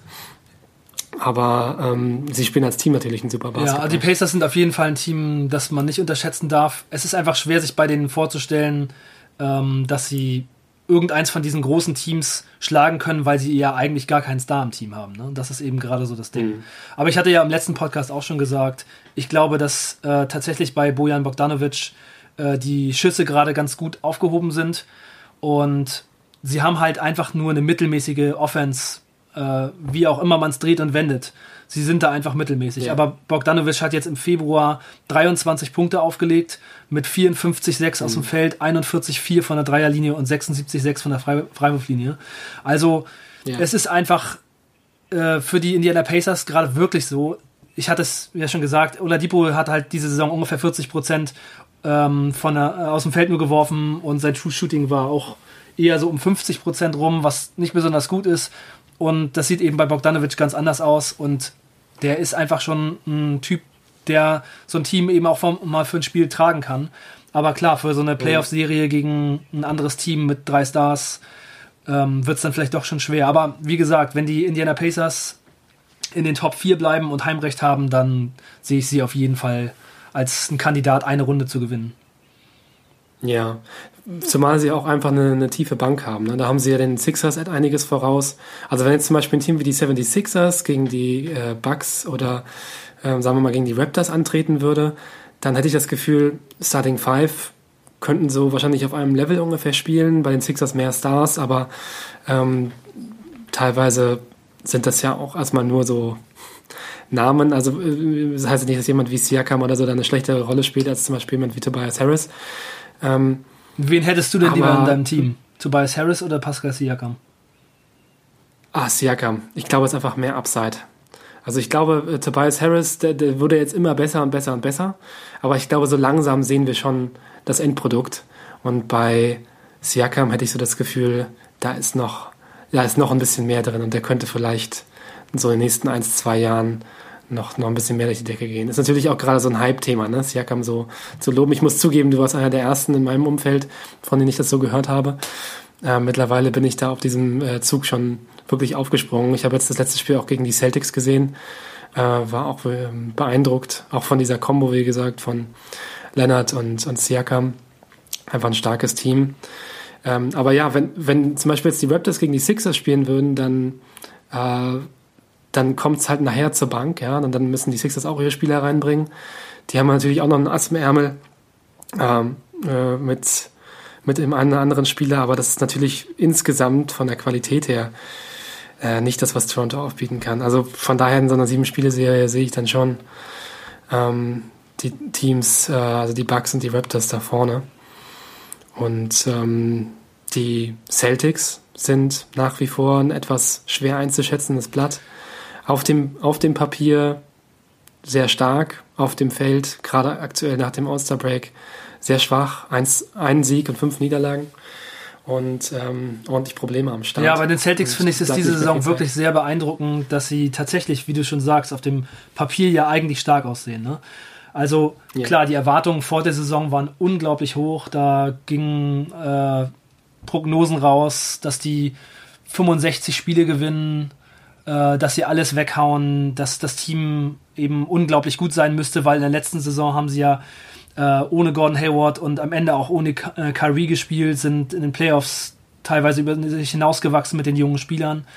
Aber ähm, sie spielen als Team natürlich ein super Basketball. Ja, also die Pacers sind auf jeden Fall ein Team, das man nicht unterschätzen darf. Es ist einfach schwer, sich bei denen vorzustellen, ähm, dass sie irgendeins von diesen großen Teams schlagen können, weil sie ja eigentlich gar keinen Star im Team haben. Ne? Das ist eben gerade so das Ding. Mhm. Aber ich hatte ja im letzten Podcast auch schon gesagt, ich glaube, dass äh, tatsächlich bei Bojan Bogdanovic äh, die Schüsse gerade ganz gut aufgehoben sind. Und sie haben halt einfach nur eine mittelmäßige Offense, äh, wie auch immer man es dreht und wendet. Sie sind da einfach mittelmäßig. Ja. Aber Bogdanovic hat jetzt im Februar dreiundzwanzig Punkte aufgelegt mit vierundfünfzig Komma sechs mhm. aus dem Feld, einundvierzig Komma vier von der Dreierlinie und sechsundsiebzig Komma sechs von der Frei- Freiwurflinie. Also ja. Es ist einfach äh, für die Indiana Pacers gerade wirklich so. Ich hatte es ja schon gesagt, Oladipo hat halt diese Saison ungefähr vierzig Prozent ähm, von der, äh, aus dem Feld nur geworfen und sein True Shooting war auch eher so um fünfzig Prozent rum, was nicht besonders gut ist. Und das sieht eben bei Bogdanovic ganz anders aus. Und der ist einfach schon ein Typ, der so ein Team eben auch vom, mal für ein Spiel tragen kann. Aber klar, für so eine Playoff-Serie gegen ein anderes Team mit drei Stars ähm, wird es dann vielleicht doch schon schwer. Aber wie gesagt, wenn die Indiana Pacers in den Top vier bleiben und Heimrecht haben, dann sehe ich sie auf jeden Fall als ein Kandidat, eine Runde zu gewinnen. Ja, zumal sie auch einfach eine, eine tiefe Bank haben. Ne? Da haben sie ja den Sixers einiges voraus. Also wenn jetzt zum Beispiel ein Team wie die seventy-sixers gegen die äh, Bucks oder äh, sagen wir mal gegen die Raptors antreten würde, dann hätte ich das Gefühl, Starting Five könnten so wahrscheinlich auf einem Level ungefähr spielen. Bei den Sixers mehr Stars, aber ähm, teilweise sind das ja auch erstmal nur so Namen. Also das heißt nicht, dass jemand wie Siakam oder so da eine schlechtere Rolle spielt als zum Beispiel jemand wie Tobias Harris. Ähm, Wen hättest du denn aber, lieber in deinem Team? Tobias Harris oder Pascal Siakam? Ah, Siakam. Ich glaube, es ist einfach mehr Upside. Also ich glaube, äh, Tobias Harris, der, der wurde jetzt immer besser und besser und besser. Aber ich glaube, so langsam sehen wir schon das Endprodukt. Und bei Siakam hätte ich so das Gefühl, da ist noch, da ist noch ein bisschen mehr drin. Und der könnte vielleicht so in den nächsten ein, zwei Jahren noch, noch ein bisschen mehr durch die Decke gehen. Ist natürlich auch gerade so ein Hype-Thema, ne? Siakam so zu loben. Ich muss zugeben, du warst einer der ersten in meinem Umfeld, von denen ich das so gehört habe. Äh, mittlerweile bin ich da auf diesem äh, Zug schon wirklich aufgesprungen. Ich habe jetzt das letzte Spiel auch gegen die Celtics gesehen. Äh, war auch äh, beeindruckt, auch von dieser Combo, wie gesagt, von Leonard und, und Siakam. Einfach ein starkes Team. Ähm, aber ja, wenn, wenn zum Beispiel jetzt die Raptors gegen die Sixers spielen würden, dann äh, dann kommt es halt nachher zur Bank, ja, und dann müssen die Sixers auch ihre Spieler reinbringen. Die haben natürlich auch noch einen Ass im Ärmel ähm, äh, mit, mit dem einen oder anderen Spieler, aber das ist natürlich insgesamt von der Qualität her äh, nicht das, was Toronto aufbieten kann. Also von daher in so einer Sieben-Spiele-Serie sehe ich dann schon ähm, die Teams, äh, also die Bucks und die Raptors da vorne. Und ähm, die Celtics sind nach wie vor ein etwas schwer einzuschätzendes Blatt. Auf dem, auf dem Papier sehr stark, auf dem Feld, gerade aktuell nach dem All-Star-Break, sehr schwach. Eins, ein Sieg und fünf Niederlagen und ähm, ordentlich Probleme am Start. Ja, bei den Celtics und finde ich es diese Saison wirklich sehr beeindruckend, dass sie tatsächlich, wie du schon sagst, auf dem Papier ja eigentlich stark aussehen. Ne? Also ja. Klar, die Erwartungen vor der Saison waren unglaublich hoch. Da gingen äh, Prognosen raus, dass die fünfundsechzig Spiele gewinnen, dass sie alles weghauen, dass das Team eben unglaublich gut sein müsste, weil in der letzten Saison haben sie ja äh, ohne Gordon Hayward und am Ende auch ohne Ky- äh, Kyrie gespielt, sind in den Playoffs teilweise über sich hinausgewachsen mit den jungen Spielern,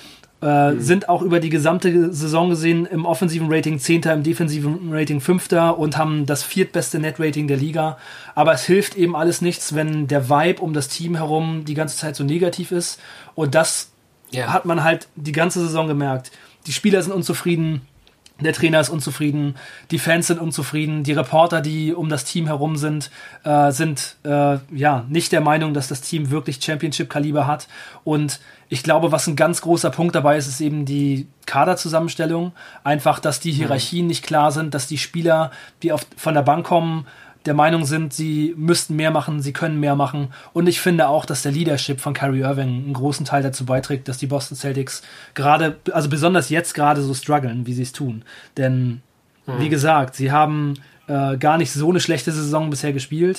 äh, mhm. sind auch über die gesamte Saison gesehen im offensiven Rating Zehnter, im defensiven Rating Fünfter und haben das viertbeste Net-Rating der Liga. Aber es hilft eben alles nichts, wenn der Vibe um das Team herum die ganze Zeit so negativ ist, und das Ja. hat man halt die ganze Saison gemerkt. Die Spieler sind unzufrieden, der Trainer ist unzufrieden, die Fans sind unzufrieden, die Reporter, die um das Team herum sind, äh, sind äh, ja nicht der Meinung, dass das Team wirklich Championship-Kaliber hat. Und ich glaube, was ein ganz großer Punkt dabei ist, ist eben die Kaderzusammenstellung. Einfach, dass die Hierarchien nicht klar sind, dass die Spieler, die auf, von der Bank kommen, der Meinung sind, sie müssten mehr machen, sie können mehr machen. Und ich finde auch, dass der Leadership von Kyrie Irving einen großen Teil dazu beiträgt, dass die Boston Celtics gerade, also besonders jetzt gerade so strugglen, wie sie es tun. Denn, mhm. wie gesagt, sie haben äh, gar nicht so eine schlechte Saison bisher gespielt.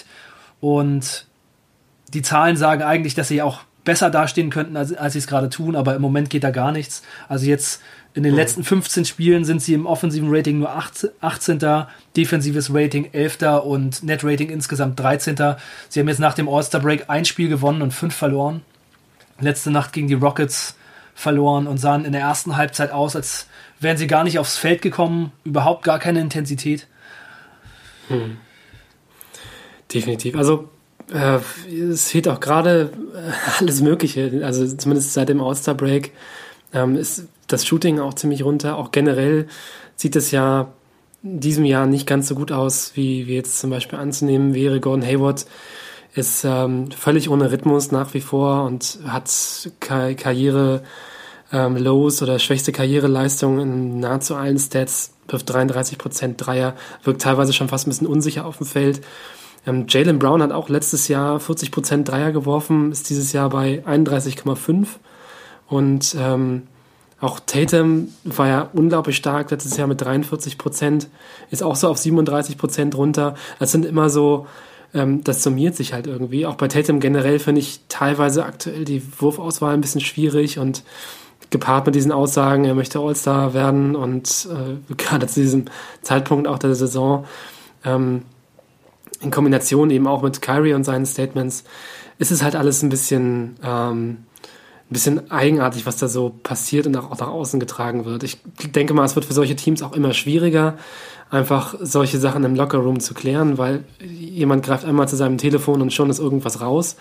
Und die Zahlen sagen eigentlich, dass sie auch besser dastehen könnten, als, als sie es gerade tun. Aber im Moment geht da gar nichts. Also jetzt in den mhm. letzten fünfzehn Spielen sind sie im offensiven Rating nur achtzehnter, defensives Rating elfter und Net-Rating insgesamt dreizehnter. Sie haben jetzt nach dem All-Star-Break ein Spiel gewonnen und fünf verloren. Letzte Nacht gegen die Rockets verloren und sahen in der ersten Halbzeit aus, als wären sie gar nicht aufs Feld gekommen, überhaupt gar keine Intensität. Hm. Definitiv. Also äh, es fehlt auch gerade äh, alles Mögliche. Also zumindest seit dem All-Star-Break ähm, ist das Shooting auch ziemlich runter. Auch generell sieht es ja in diesem Jahr nicht ganz so gut aus, wie, wie jetzt zum Beispiel anzunehmen wäre. Gordon Hayward ist ähm, völlig ohne Rhythmus nach wie vor und hat Ka- Karriere ähm, Lows oder schwächste Karriereleistung in nahezu allen Stats, wirft dreiunddreißig Prozent Dreier, wirkt teilweise schon fast ein bisschen unsicher auf dem Feld. Ähm, Jaylen Brown hat auch letztes Jahr vierzig Prozent Dreier geworfen, ist dieses Jahr bei einunddreißig Komma fünf und ähm, auch Tatum war ja unglaublich stark letztes Jahr mit dreiundvierzig Prozent, ist auch so auf siebenunddreißig Prozent runter. Das sind immer so, ähm, das summiert sich halt irgendwie. Auch bei Tatum generell finde ich teilweise aktuell die Wurfauswahl ein bisschen schwierig und gepaart mit diesen Aussagen, er möchte All-Star werden und äh, gerade zu diesem Zeitpunkt auch der Saison, ähm, in Kombination eben auch mit Kyrie und seinen Statements, ist es halt alles ein bisschen ähm, ein bisschen eigenartig, was da so passiert und auch nach außen getragen wird. Ich denke mal, es wird für solche Teams auch immer schwieriger, einfach solche Sachen im Lockerroom zu klären, weil jemand greift einmal zu seinem Telefon und schon ist irgendwas raus.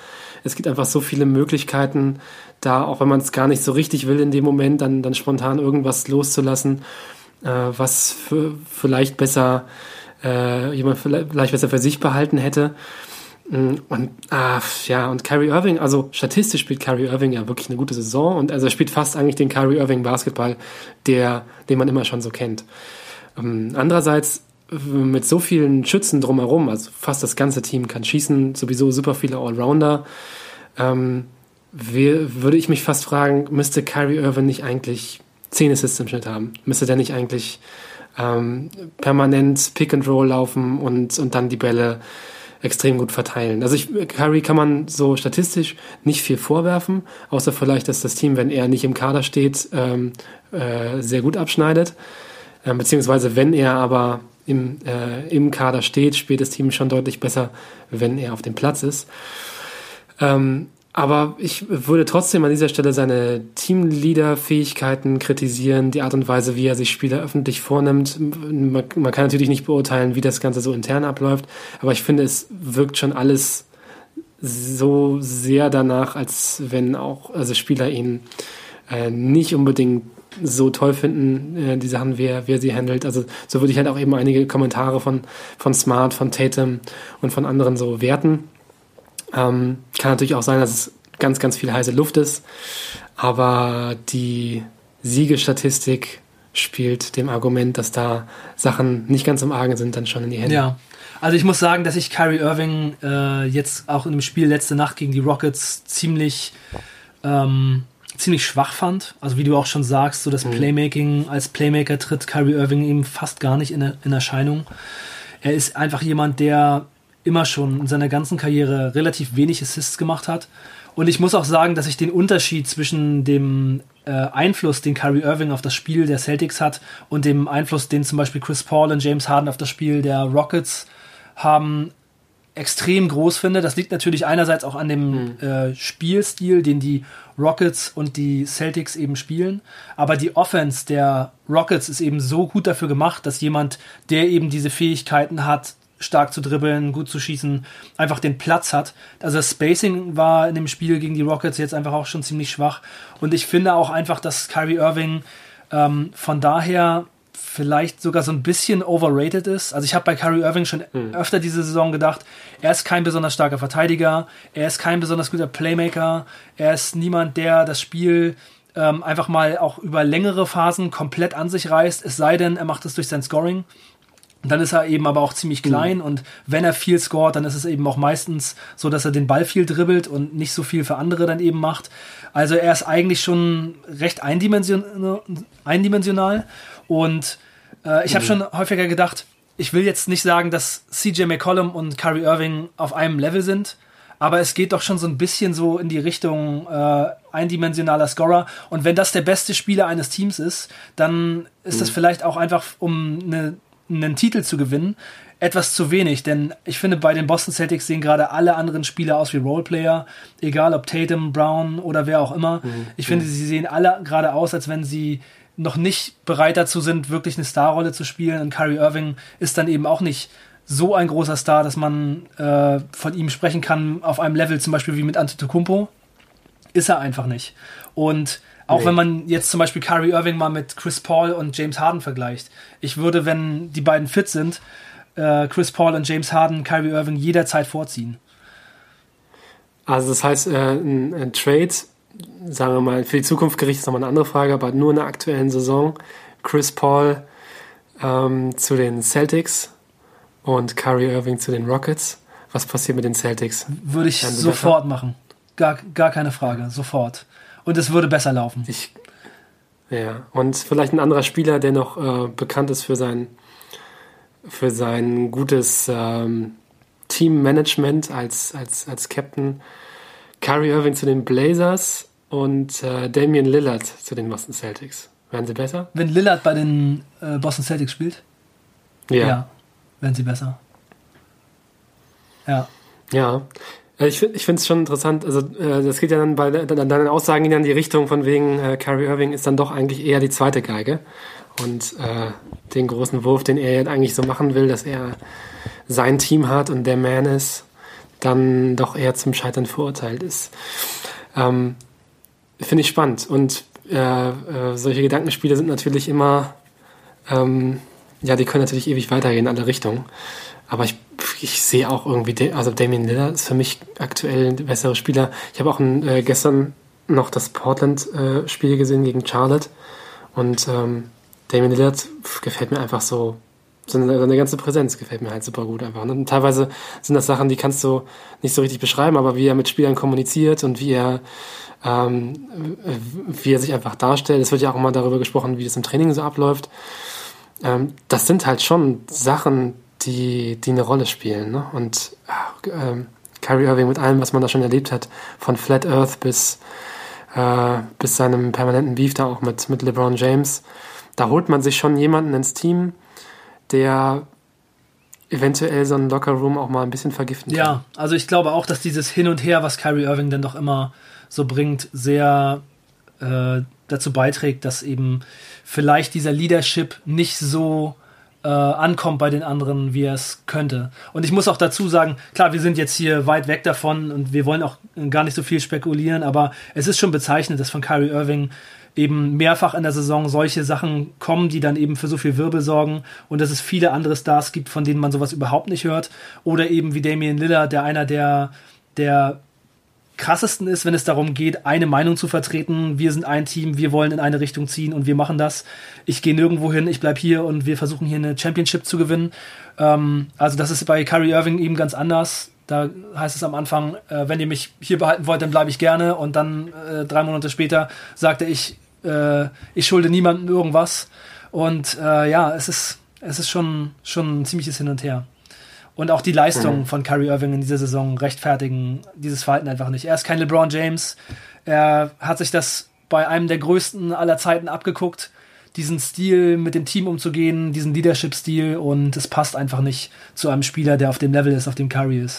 Es gibt einfach so viele Möglichkeiten, da, auch wenn man es gar nicht so richtig will in dem Moment, dann, dann spontan irgendwas loszulassen, äh, was für, vielleicht besser äh, jemand vielleicht besser für sich behalten hätte. Und ah, ja, und Kyrie Irving, also statistisch spielt Kyrie Irving ja wirklich eine gute Saison und also er spielt fast eigentlich den Kyrie Irving Basketball, der, den man immer schon so kennt. Ähm, andererseits mit so vielen Schützen drumherum, also fast das ganze Team kann schießen, sowieso super viele Allrounder, ähm, wir, würde ich mich fast fragen, müsste Kyrie Irving nicht eigentlich zehn Assists im Schnitt haben? Müsste der nicht eigentlich ähm, permanent Pick and Roll laufen und, und dann die Bälle extrem gut verteilen? Also ich, Kyrie kann man so statistisch nicht viel vorwerfen, außer vielleicht, dass das Team, wenn er nicht im Kader steht, ähm, äh, sehr gut abschneidet. Ähm, beziehungsweise wenn er aber im, äh, im Kader steht, spielt das Team schon deutlich besser, wenn er auf dem Platz ist. Ähm, aber ich würde trotzdem an dieser Stelle seine Teamleader-Fähigkeiten kritisieren, die Art und Weise, wie er sich Spieler öffentlich vornimmt. Man, man kann natürlich nicht beurteilen, wie das Ganze so intern abläuft, aber ich finde, es wirkt schon alles so sehr danach, als wenn auch also Spieler ihn äh, nicht unbedingt so toll finden, äh, die Sachen, wie er, wie er sie handelt. Also so würde ich halt auch eben einige Kommentare von, von Smart, von Tatum und von anderen so werten. Ähm, kann natürlich auch sein, dass es ganz, ganz viel heiße Luft ist, aber die Siegestatistik spielt dem Argument, dass da Sachen nicht ganz im Argen sind, dann schon in die Hände. Ja, also ich muss sagen, dass ich Kyrie Irving äh, jetzt auch in dem Spiel letzte Nacht gegen die Rockets ziemlich ähm, ziemlich schwach fand. Also wie du auch schon sagst, so das mhm. Playmaking, als Playmaker tritt Kyrie Irving eben fast gar nicht in, in Erscheinung. Er ist einfach jemand, der immer schon in seiner ganzen Karriere relativ wenig Assists gemacht hat. Und ich muss auch sagen, dass ich den Unterschied zwischen dem äh, Einfluss, den Kyrie Irving auf das Spiel der Celtics hat und dem Einfluss, den zum Beispiel Chris Paul und James Harden auf das Spiel der Rockets haben, extrem groß finde. Das liegt natürlich einerseits auch an dem mhm. äh, Spielstil, den die Rockets und die Celtics eben spielen. Aber die Offense der Rockets ist eben so gut dafür gemacht, dass jemand, der eben diese Fähigkeiten hat, stark zu dribbeln, gut zu schießen, einfach den Platz hat. Also das Spacing war in dem Spiel gegen die Rockets jetzt einfach auch schon ziemlich schwach. Und ich finde auch einfach, dass Kyrie Irving ähm, von daher vielleicht sogar so ein bisschen overrated ist. Also ich habe bei Kyrie Irving schon mhm. öfter diese Saison gedacht, er ist kein besonders starker Verteidiger, er ist kein besonders guter Playmaker, er ist niemand, der das Spiel ähm, einfach mal auch über längere Phasen komplett an sich reißt, es sei denn, er macht es durch sein Scoring. Und dann ist er eben aber auch ziemlich klein mhm. und wenn er viel scoret, dann ist es eben auch meistens so, dass er den Ball viel dribbelt und nicht so viel für andere dann eben macht. Also er ist eigentlich schon recht eindimension- eindimensional und äh, ich mhm. habe schon häufiger gedacht, ich will jetzt nicht sagen, dass C J McCollum und Kyrie Irving auf einem Level sind, aber es geht doch schon so ein bisschen so in die Richtung äh, eindimensionaler Scorer. Und wenn das der beste Spieler eines Teams ist, dann ist mhm. das vielleicht auch einfach, um eine einen Titel zu gewinnen, etwas zu wenig, denn ich finde, bei den Boston Celtics sehen gerade alle anderen Spieler aus wie Roleplayer, egal ob Tatum, Brown oder wer auch immer. Mhm. Ich finde, sie sehen alle gerade aus, als wenn sie noch nicht bereit dazu sind, wirklich eine Starrolle zu spielen, und Kyrie Irving ist dann eben auch nicht so ein großer Star, dass man äh, von ihm sprechen kann auf einem Level zum Beispiel wie mit Antetokounmpo. Ist er einfach nicht. Und auch nee. wenn man jetzt zum Beispiel Kyrie Irving mal mit Chris Paul und James Harden vergleicht. Ich würde, wenn die beiden fit sind, äh, Chris Paul und James Harden Kyrie Irving jederzeit vorziehen. Also das heißt, äh, ein, ein Trade, sagen wir mal, für die Zukunft gerichtet ist nochmal eine andere Frage, aber nur in der aktuellen Saison, Chris Paul ähm, zu den Celtics und Kyrie Irving zu den Rockets. Was passiert mit den Celtics? Würde ich sofort besser? machen. Gar, gar keine Frage, sofort. Und es würde besser laufen. Ich, ja, und vielleicht ein anderer Spieler, der noch äh, bekannt ist für sein, für sein gutes ähm, Teammanagement als, als, als Captain. Kyrie Irving zu den Blazers und äh, Damian Lillard zu den Boston Celtics. Wären sie besser? Wenn Lillard bei den äh, Boston Celtics spielt? Ja. Ja, wären sie besser. Ja. Ja. Ich finde ich finde es schon interessant, also äh, das geht ja dann bei dann, deinen Aussagen gehen ja in die Richtung von wegen äh, Kyrie Irving ist dann doch eigentlich eher die zweite Geige und äh, den großen Wurf, den er jetzt eigentlich so machen will, dass er sein Team hat und der Man ist, dann doch eher zum Scheitern verurteilt ist. Ähm, finde ich spannend. Und äh, äh, solche Gedankenspiele sind natürlich immer, ähm, ja, die können natürlich ewig weitergehen in alle Richtungen. Aber ich, ich sehe auch irgendwie, also Damian Lillard ist für mich aktuell der bessere Spieler. Ich habe auch ein, äh, gestern noch das Portland-Spiel äh, gesehen gegen Charlotte. Und ähm, Damian Lillard gefällt mir einfach so, seine, seine ganze Präsenz gefällt mir halt super gut einfach. Und teilweise sind das Sachen, die kannst du nicht so richtig beschreiben, aber wie er mit Spielern kommuniziert und wie er ähm, wie er sich einfach darstellt. Es wird ja auch immer darüber gesprochen, wie das im Training so abläuft. Ähm, das sind halt schon Sachen, die, die eine Rolle spielen. Ne? Und ähm, Kyrie Irving mit allem, was man da schon erlebt hat, von Flat Earth bis, äh, bis seinem permanenten Beef da auch mit, mit LeBron James, da holt man sich schon jemanden ins Team, der eventuell so einen Lockerroom auch mal ein bisschen vergiften kann. Ja, also ich glaube auch, dass dieses Hin und Her, was Kyrie Irving dann doch immer so bringt, sehr äh, dazu beiträgt, dass eben vielleicht dieser Leadership nicht so äh, ankommt bei den anderen, wie er es könnte. Und ich muss auch dazu sagen, klar, wir sind jetzt hier weit weg davon und wir wollen auch gar nicht so viel spekulieren, aber es ist schon bezeichnend, dass von Kyrie Irving eben mehrfach in der Saison solche Sachen kommen, die dann eben für so viel Wirbel sorgen und dass es viele andere Stars gibt, von denen man sowas überhaupt nicht hört. Oder eben wie Damian Lillard, der einer der, der krassesten ist, wenn es darum geht, eine Meinung zu vertreten. Wir sind ein Team, wir wollen in eine Richtung ziehen und wir machen das. Ich gehe nirgendwo hin, ich bleib hier und wir versuchen hier eine Championship zu gewinnen. Ähm, also das ist bei Kyrie Irving eben ganz anders. Da heißt es am Anfang, äh, wenn ihr mich hier behalten wollt, dann bleibe ich gerne. Und dann äh, drei Monate später sagte ich, äh, ich schulde niemandem irgendwas. Und äh, ja, es ist, es ist schon, schon ein ziemliches Hin und Her. Und auch die Leistungen mhm. von Kyrie Irving in dieser Saison rechtfertigen dieses Verhalten einfach nicht. Er ist kein LeBron James. Er hat sich das bei einem der größten aller Zeiten abgeguckt, diesen Stil mit dem Team umzugehen, diesen Leadership-Stil. Und es passt einfach nicht zu einem Spieler, der auf dem Level ist, auf dem Kyrie ist.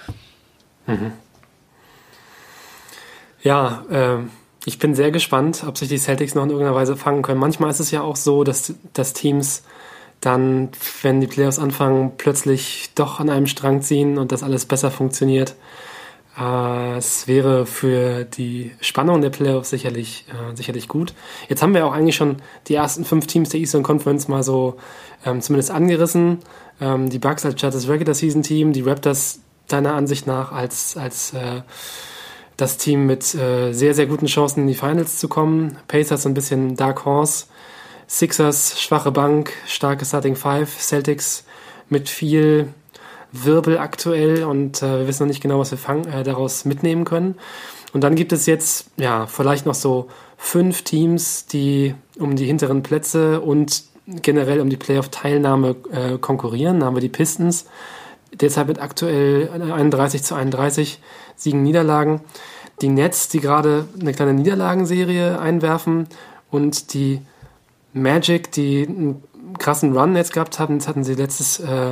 Mhm. Ja, äh, ich bin sehr gespannt, ob sich die Celtics noch in irgendeiner Weise fangen können. Manchmal ist es ja auch so, dass, dass Teams dann, wenn die Playoffs anfangen, plötzlich doch an einem Strang ziehen und das alles besser funktioniert. Äh, es wäre für die Spannung der Playoffs sicherlich, äh, sicherlich gut. Jetzt haben wir auch eigentlich schon die ersten fünf Teams der Eastern Conference mal so ähm, zumindest angerissen. Ähm, die Bucks als das Regular Season Team, die Raptors deiner Ansicht nach als, als äh, das Team mit äh, sehr, sehr guten Chancen in die Finals zu kommen. Pacers so ein bisschen Dark Horse. Sixers, schwache Bank, starke Starting Five, Celtics mit viel Wirbel aktuell und äh, wir wissen noch nicht genau, was wir fang, äh, daraus mitnehmen können. Und dann gibt es jetzt ja vielleicht noch so fünf Teams, die um die hinteren Plätze und generell um die Playoff-Teilnahme äh, konkurrieren. Da haben wir die Pistons, derzeit mit aktuell einunddreißig zu einunddreißig Siegen, Niederlagen. Die Nets, die gerade eine kleine Niederlagenserie einwerfen und die Magic, die einen krassen Run jetzt gehabt haben, jetzt hatten sie letztes, äh,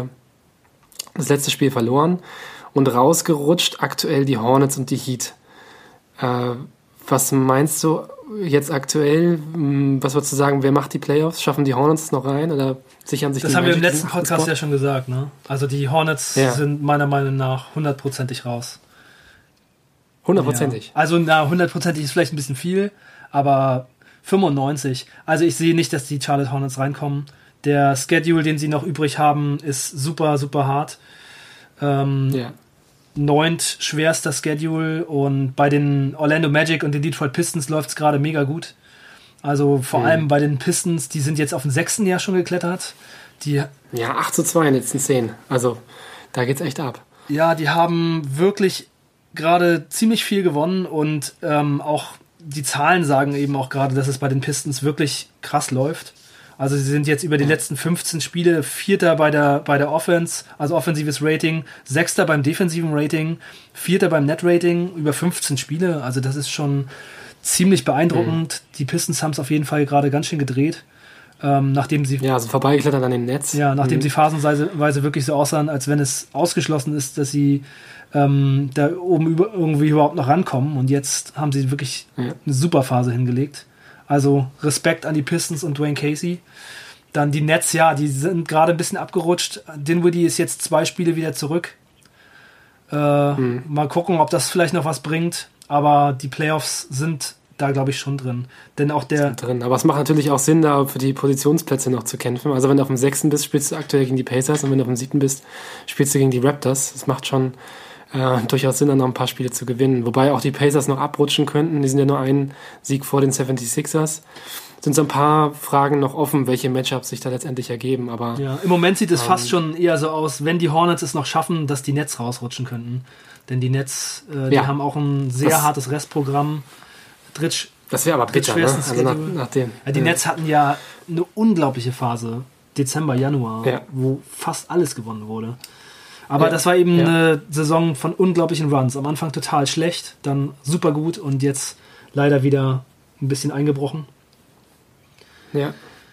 das letzte Spiel verloren und rausgerutscht aktuell die Hornets und die Heat. Äh, was meinst du jetzt aktuell? Was würdest du sagen, wer macht die Playoffs? Schaffen die Hornets noch rein oder sichern sich das die haben Magic wir im letzten Podcast ja schon gesagt, ne? Also die Hornets ja. sind meiner Meinung nach hundertprozentig raus. Hundertprozentig? Ja. Also na, hundertprozentig ist vielleicht ein bisschen viel, aber fünfundneunzig. Also ich sehe nicht, dass die Charlotte Hornets reinkommen. Der Schedule, den sie noch übrig haben, ist super, super hart. Ähm, ja. Neunt schwerster Schedule und bei den Orlando Magic und den Detroit Pistons läuft es gerade mega gut. Also vor mhm. allem bei den Pistons, die sind jetzt auf den sechsten Jahr schon geklettert. Die, ja, acht zu zwei in den letzten zehn. Also da geht's echt ab. Ja, die haben wirklich gerade ziemlich viel gewonnen und ähm, auch die Zahlen sagen eben auch gerade, dass es bei den Pistons wirklich krass läuft. Also sie sind jetzt über die letzten fünfzehn Spiele Vierter bei der, bei der Offense, also offensives Rating, Sechster beim defensiven Rating, Vierter beim Net-Rating, über fünfzehn Spiele. Also das ist schon ziemlich beeindruckend. Mhm. Die Pistons haben es auf jeden Fall gerade ganz schön gedreht. Ähm, nachdem sie ja, also vorbeigeklettert an dem Netz. Ja, nachdem mhm. sie phasenweise wirklich so aussahen, als wenn es ausgeschlossen ist, dass sie ähm, da oben über, irgendwie überhaupt noch rankommen. Und jetzt haben sie wirklich ja. eine super Phase hingelegt. Also Respekt an die Pistons und Dwayne Casey. Dann die Nets, ja, die sind gerade ein bisschen abgerutscht. Dinwiddie ist jetzt zwei Spiele wieder zurück. Äh, hm. Mal gucken, ob das vielleicht noch was bringt. Aber die Playoffs sind da, glaube ich, schon drin. Denn auch der... Sind drin. Aber es macht natürlich auch Sinn, da für die Positionsplätze noch zu kämpfen. Also wenn du auf dem sechsten bist, spielst du aktuell gegen die Pacers. Und wenn du auf dem siebten bist, spielst du gegen die Raptors. Das macht schon äh, durchaus Sinn, dann noch ein paar Spiele zu gewinnen. Wobei auch die Pacers noch abrutschen könnten. Die sind ja nur einen Sieg vor den seventy-sixers. Sind so ein paar Fragen noch offen, welche Matchups sich da letztendlich ergeben. Aber ja, im Moment sieht es ähm, fast schon eher so aus, wenn die Hornets es noch schaffen, dass die Nets rausrutschen könnten. Denn die Nets, äh, die ja, haben auch ein sehr das, hartes Restprogramm. Dritt, das wäre aber bitter, ne? Also nach, nach dem, ja, die ja. Nets hatten ja eine unglaubliche Phase, Dezember, Januar, ja. wo fast alles gewonnen wurde. Aber ja. das war eben ja. eine Saison von unglaublichen Runs. Am Anfang total schlecht, dann super gut und jetzt leider wieder ein bisschen eingebrochen. Ja.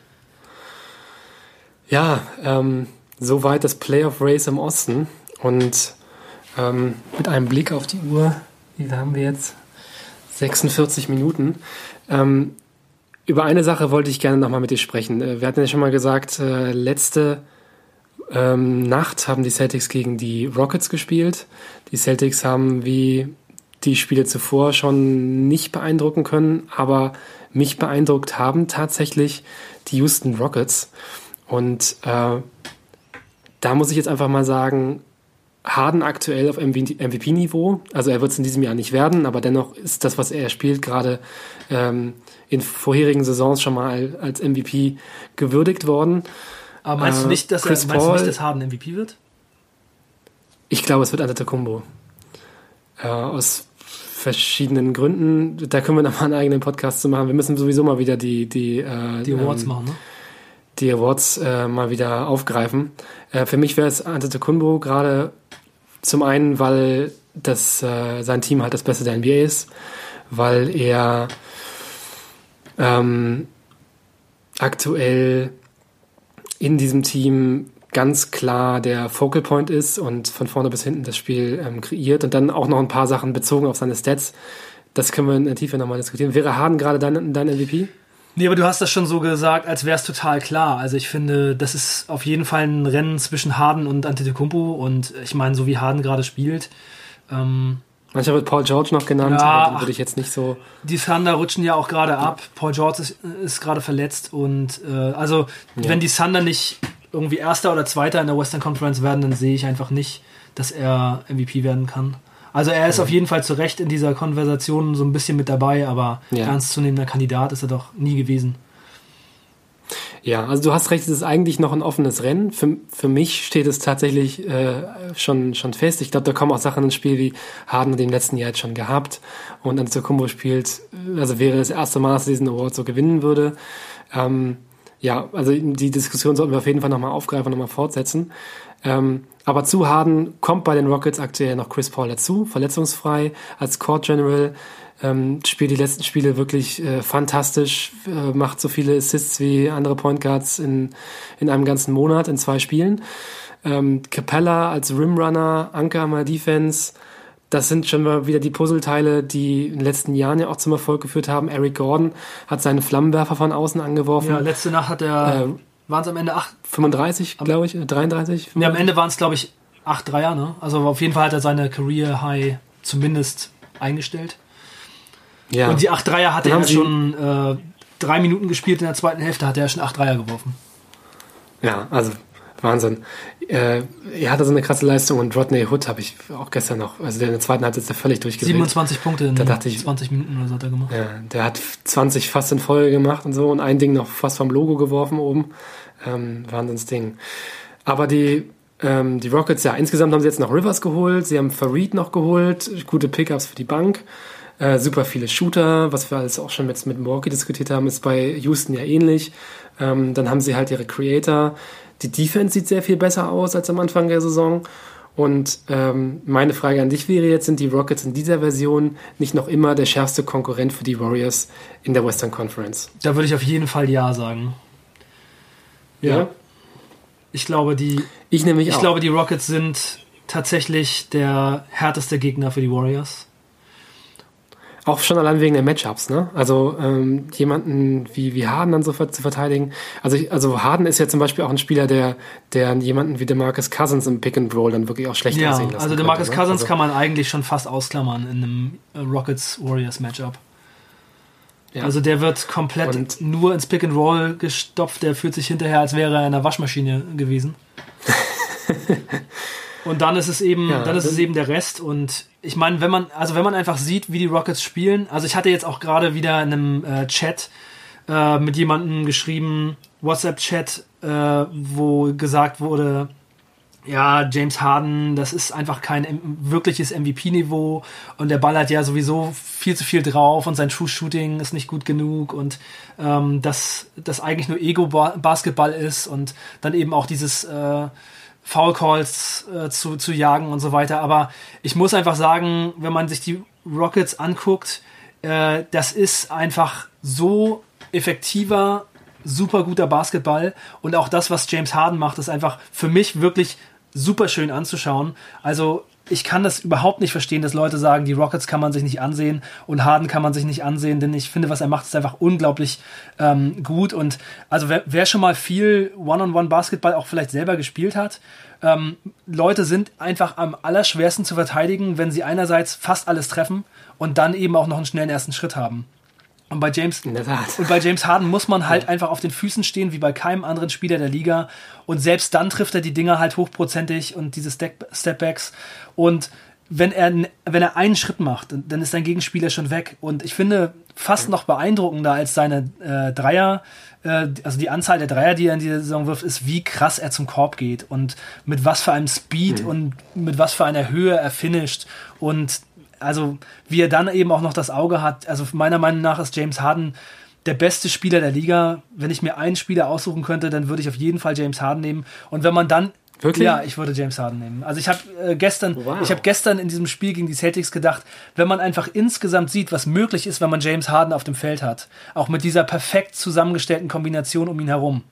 Ja, ähm, soweit das Playoff Race im Osten. Und ähm, mit einem Blick auf die Uhr, wie haben wir jetzt? sechsundvierzig Minuten. Ähm, über eine Sache wollte ich gerne nochmal mit dir sprechen. Wir hatten ja schon mal gesagt, äh, letzte ähm, Nacht haben die Celtics gegen die Rockets gespielt. Die Celtics haben wie die Spiele zuvor schon nicht beeindrucken können, aber mich beeindruckt haben tatsächlich die Houston Rockets. Und äh, da muss ich jetzt einfach mal sagen, Harden aktuell auf M V P-Niveau, also er wird es in diesem Jahr nicht werden, aber dennoch ist das, was er spielt, gerade ähm, in vorherigen Saisons schon mal als M V P gewürdigt worden. Aber meinst äh, du nicht, dass, Chris er, meinst Paul, du nicht, dass Harden M V P wird? Ich glaube, es wird Antetokounmpo. Äh, aus verschiedenen Gründen. Da können wir nochmal einen eigenen Podcast zu machen. Wir müssen sowieso mal wieder die die, äh, die Awards ähm, machen, ne? die Awards äh, mal wieder aufgreifen. Äh, für mich wäre es Antetokounmpo, gerade zum einen, weil das, äh, sein Team halt das Beste der N B A ist, weil er ähm, aktuell in diesem Team ganz klar der Focal Point ist und von vorne bis hinten das Spiel ähm, kreiert und dann auch noch ein paar Sachen bezogen auf seine Stats. Das können wir in der Tiefe nochmal diskutieren. Wäre Harden gerade dein, dein M V P? Nee, aber du hast das schon so gesagt, als wäre es total klar. Also ich finde, das ist auf jeden Fall ein Rennen zwischen Harden und Antetokounmpo und ich meine, so wie Harden gerade spielt. Ähm, Manchmal wird Paul George noch genannt, ja, aber den würde ich jetzt nicht so... Die Thunder rutschen ja auch gerade ab. Paul George ist, ist gerade verletzt und äh, also ja. wenn die Thunder nicht irgendwie Erster oder Zweiter in der Western Conference werden, dann sehe ich einfach nicht, dass er M V P werden kann. Also er ist ja. auf jeden Fall zu Recht in dieser Konversation so ein bisschen mit dabei, aber ja. ernstzunehmender Kandidat ist er doch nie gewesen. Ja, also du hast recht, es ist eigentlich noch ein offenes Rennen. Für, für mich steht es tatsächlich äh, schon, schon fest. Ich glaube, da kommen auch Sachen ins Spiel, wie Harden in dem letzten Jahr jetzt schon gehabt und Antetokounmpo spielt, also wäre das erste Mal, dass er diesen Award so gewinnen würde. Ähm, ja, also die Diskussion sollten wir auf jeden Fall nochmal aufgreifen und nochmal fortsetzen. Ähm, aber zu Harden kommt bei den Rockets aktuell noch Chris Paul dazu, verletzungsfrei als Court General, ähm, spielt die letzten Spiele wirklich äh, fantastisch, äh, macht so viele Assists wie andere Point Guards in, in einem ganzen Monat, in zwei Spielen. Ähm, Capella als Rimrunner, Anker mal Defense, das sind schon mal wieder die Puzzleteile, die in den letzten Jahren ja auch zum Erfolg geführt haben. Eric Gordon hat seinen Flammenwerfer von außen angeworfen. Ja, letzte Nacht hat er... Äh, waren es am Ende acht? fünfunddreißig, glaube ich, dreiunddreißig? Ja, am Ende waren es, glaube ich, acht Dreier, ne? Also auf jeden Fall hat er seine Career High zumindest eingestellt. Ja. Und die acht Dreier hat er ja schon äh, drei Minuten gespielt, in der zweiten Hälfte hat er schon acht Dreier geworfen. Ja, also Wahnsinn. Äh, er hatte so eine krasse Leistung und Rodney Hood habe ich auch gestern noch, also der in der zweiten Halbzeit ist er völlig durchgedreht. siebenundzwanzig Punkte in da dachte ich, zwanzig Minuten oder so hat er gemacht. Ja, der hat zwanzig fast in Folge gemacht und so und ein Ding noch fast vom Logo geworfen oben. Ähm, Wahnsinnsding. Aber die, ähm, die Rockets, ja, insgesamt haben sie jetzt noch Rivers geholt, sie haben Fareed noch geholt, gute Pickups für die Bank, äh, super viele Shooter, was wir alles auch schon jetzt mit Milwaukee diskutiert haben, ist bei Houston ja ähnlich. Ähm, dann haben sie halt ihre Creator. Die Defense sieht sehr viel besser aus als am Anfang der Saison. Und ähm, meine Frage an dich wäre jetzt, sind die Rockets in dieser Version nicht noch immer der schärfste Konkurrent für die Warriors in der Western Conference? Da würde ich auf jeden Fall ja sagen. Ja. ja. Ich glaube, die ich, nämlich ich auch. glaube, die Rockets sind tatsächlich der härteste Gegner für die Warriors. Auch schon allein wegen der Matchups, ne? Also ähm, jemanden wie, wie Harden dann so ver- zu verteidigen. Also, ich, also Harden ist ja zum Beispiel auch ein Spieler, der, der jemanden wie DeMarcus Cousins im Pick and Roll dann wirklich auch schlecht Ja, aussehen lassen also DeMarcus könnte, ne? Cousins also, kann man eigentlich schon fast ausklammern in einem äh, Rockets-Warriors-Matchup. ja. Also der wird komplett Und- nur ins Pick and Roll gestopft, der fühlt sich hinterher, als wäre er in einer Waschmaschine gewesen. Und dann ist es eben, Ja, dann ist es das- eben der Rest. Und ich meine, wenn man, also wenn man einfach sieht, wie die Rockets spielen, also ich hatte jetzt auch gerade wieder in einem äh, Chat äh, mit jemandem geschrieben, WhatsApp-Chat, äh, wo gesagt wurde, ja, James Harden, das ist einfach kein M- wirkliches M V P-Niveau und der Ball hat ja sowieso viel zu viel drauf und sein True-Shooting ist nicht gut genug und ähm, dass das eigentlich nur Ego-Basketball ist und dann eben auch dieses äh, Foul Calls äh, zu, zu jagen und so weiter. Aber ich muss einfach sagen, wenn man sich die Rockets anguckt, äh, das ist einfach so effektiver, super guter Basketball und auch das, was James Harden macht, ist einfach für mich wirklich super schön anzuschauen. Also ich kann das überhaupt nicht verstehen, dass Leute sagen, die Rockets kann man sich nicht ansehen und Harden kann man sich nicht ansehen, denn ich finde, was er macht, ist einfach unglaublich ähm, gut. Und also wer, wer schon mal viel One-on-One-Basketball auch vielleicht selber gespielt hat, ähm, Leute sind einfach am allerschwersten zu verteidigen, wenn sie einerseits fast alles treffen und dann eben auch noch einen schnellen ersten Schritt haben. Und bei James, In der Tat. und bei James Harden muss man halt einfach auf den Füßen stehen, wie bei keinem anderen Spieler der Liga. Und selbst dann trifft er die Dinger halt hochprozentig und diese Step- Stepbacks. Und wenn er, wenn er einen Schritt macht, dann ist sein Gegenspieler schon weg. Und ich finde fast noch beeindruckender als seine äh, Dreier, äh, also die Anzahl der Dreier, die er in dieser Saison wirft, ist, wie krass er zum Korb geht und mit was für einem Speed mhm. und mit was für einer Höhe er finisht. Und also wie er dann eben auch noch das Auge hat, also meiner Meinung nach ist James Harden der beste Spieler der Liga. Wenn ich mir einen Spieler aussuchen könnte, dann würde ich auf jeden Fall James Harden nehmen. Und wenn man dann Wirklich? Ja, ich würde James Harden nehmen. Also ich habe äh, gestern, Wow. ich habe gestern in diesem Spiel gegen die Celtics gedacht, wenn man einfach insgesamt sieht, was möglich ist, wenn man James Harden auf dem Feld hat, auch mit dieser perfekt zusammengestellten Kombination um ihn herum.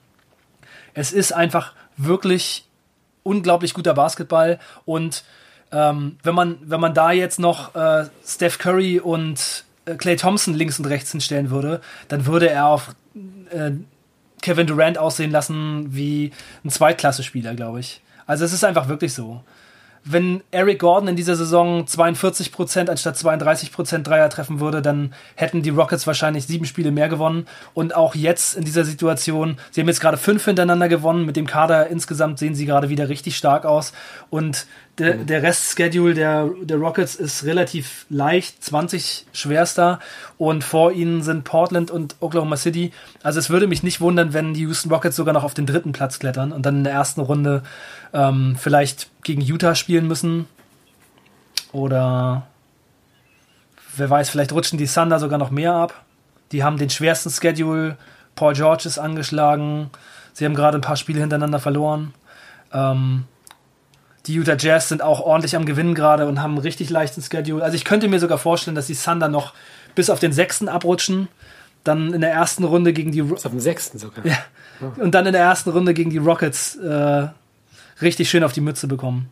Es ist einfach wirklich unglaublich guter Basketball und ähm, wenn man wenn man da jetzt noch äh, Steph Curry und äh, Klay Thompson links und rechts hinstellen würde, dann würde er auf äh, Kevin Durant aussehen lassen wie ein Zweitklasse-Spieler, glaube ich. Also es ist einfach wirklich so. Wenn Eric Gordon in dieser Saison zweiundvierzig Prozent anstatt zweiunddreißig Prozent Dreier treffen würde, dann hätten die Rockets wahrscheinlich sieben Spiele mehr gewonnen. Und auch jetzt in dieser Situation, sie haben jetzt gerade fünf hintereinander gewonnen. Mit dem Kader insgesamt sehen sie gerade wieder richtig stark aus. Und der, mhm. der Rest-Schedule der, der Rockets ist relativ leicht, zwanzig schwerster. Und vor ihnen sind Portland und Oklahoma City. Also es würde mich nicht wundern, wenn die Houston Rockets sogar noch auf den dritten Platz klettern und dann in der ersten Runde ähm, vielleicht gegen Utah spielen müssen. Oder wer weiß, vielleicht rutschen die Thunder sogar noch mehr ab. Die haben den schwersten Schedule. Paul George ist angeschlagen. Sie haben gerade ein paar Spiele hintereinander verloren. Ähm, die Utah Jazz sind auch ordentlich am Gewinnen gerade und haben einen richtig leichten Schedule. Also ich könnte mir sogar vorstellen, dass die Thunder noch bis auf den sechsten abrutschen. Dann in der ersten Runde gegen die... Ro- bis auf den sechsten sogar. Ja. Und dann in der ersten Runde gegen die Rockets äh, richtig schön auf die Mütze bekommen.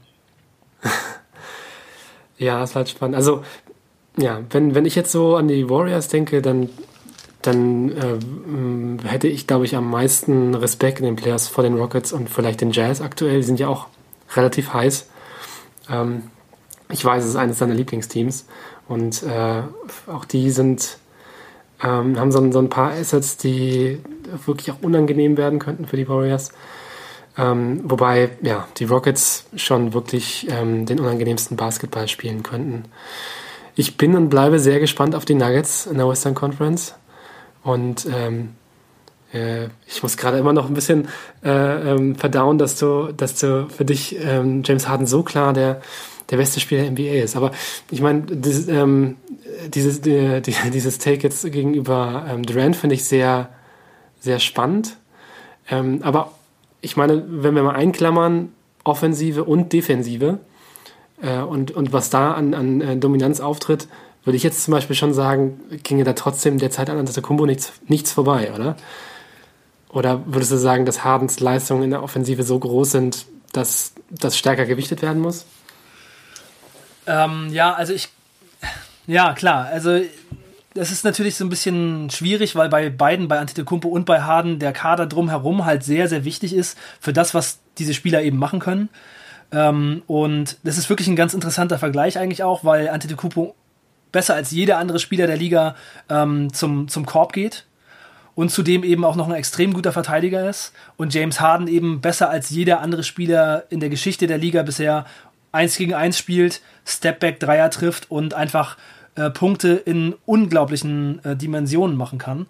Ja, ist halt spannend. Also, ja, wenn, wenn ich jetzt so an die Warriors denke, dann, dann äh, hätte ich, glaube ich, am meisten Respekt in den Playoffs vor den Rockets und vielleicht den Jazz aktuell. Die sind ja auch relativ heiß. Ähm, ich weiß, es ist eines deiner Lieblingsteams. Und äh, auch die sind, ähm, haben so, so ein paar Assets, die wirklich auch unangenehm werden könnten für die Warriors. Ähm, wobei, ja, die Rockets schon wirklich ähm, den unangenehmsten Basketball spielen könnten. Ich bin und bleibe sehr gespannt auf die Nuggets in der Western Conference. Und ähm, äh, ich muss gerade immer noch ein bisschen äh, ähm, verdauen, dass du, dass du für dich ähm, James Harden so klar der, der beste Spieler der N B A ist. Aber ich meine, dieses, ähm, dieses, die, die, dieses Take jetzt gegenüber ähm, Durant finde ich sehr, sehr spannend. Ähm, aber ich meine, wenn wir mal einklammern, Offensive und Defensive äh, und, und was da an, an äh, Dominanz auftritt, würde ich jetzt zum Beispiel schon sagen, ginge da trotzdem derzeit an Antetokounmpo nichts, nichts vorbei, oder? Oder würdest du sagen, dass Hardens Leistungen in der Offensive so groß sind, dass das stärker gewichtet werden muss? Ähm, ja, also ich... Ja, klar. Also das ist natürlich so ein bisschen schwierig, weil bei beiden, bei Antetokounmpo und bei Harden, der Kader drumherum halt sehr, sehr wichtig ist für das, was diese Spieler eben machen können. Ähm, und das ist wirklich ein ganz interessanter Vergleich eigentlich auch, weil Antetokounmpo besser als jeder andere Spieler der Liga ähm, zum, zum Korb geht und zudem eben auch noch ein extrem guter Verteidiger ist und James Harden eben besser als jeder andere Spieler in der Geschichte der Liga bisher eins gegen eins spielt, Stepback, Dreier trifft und einfach äh, Punkte in unglaublichen äh, Dimensionen machen kann.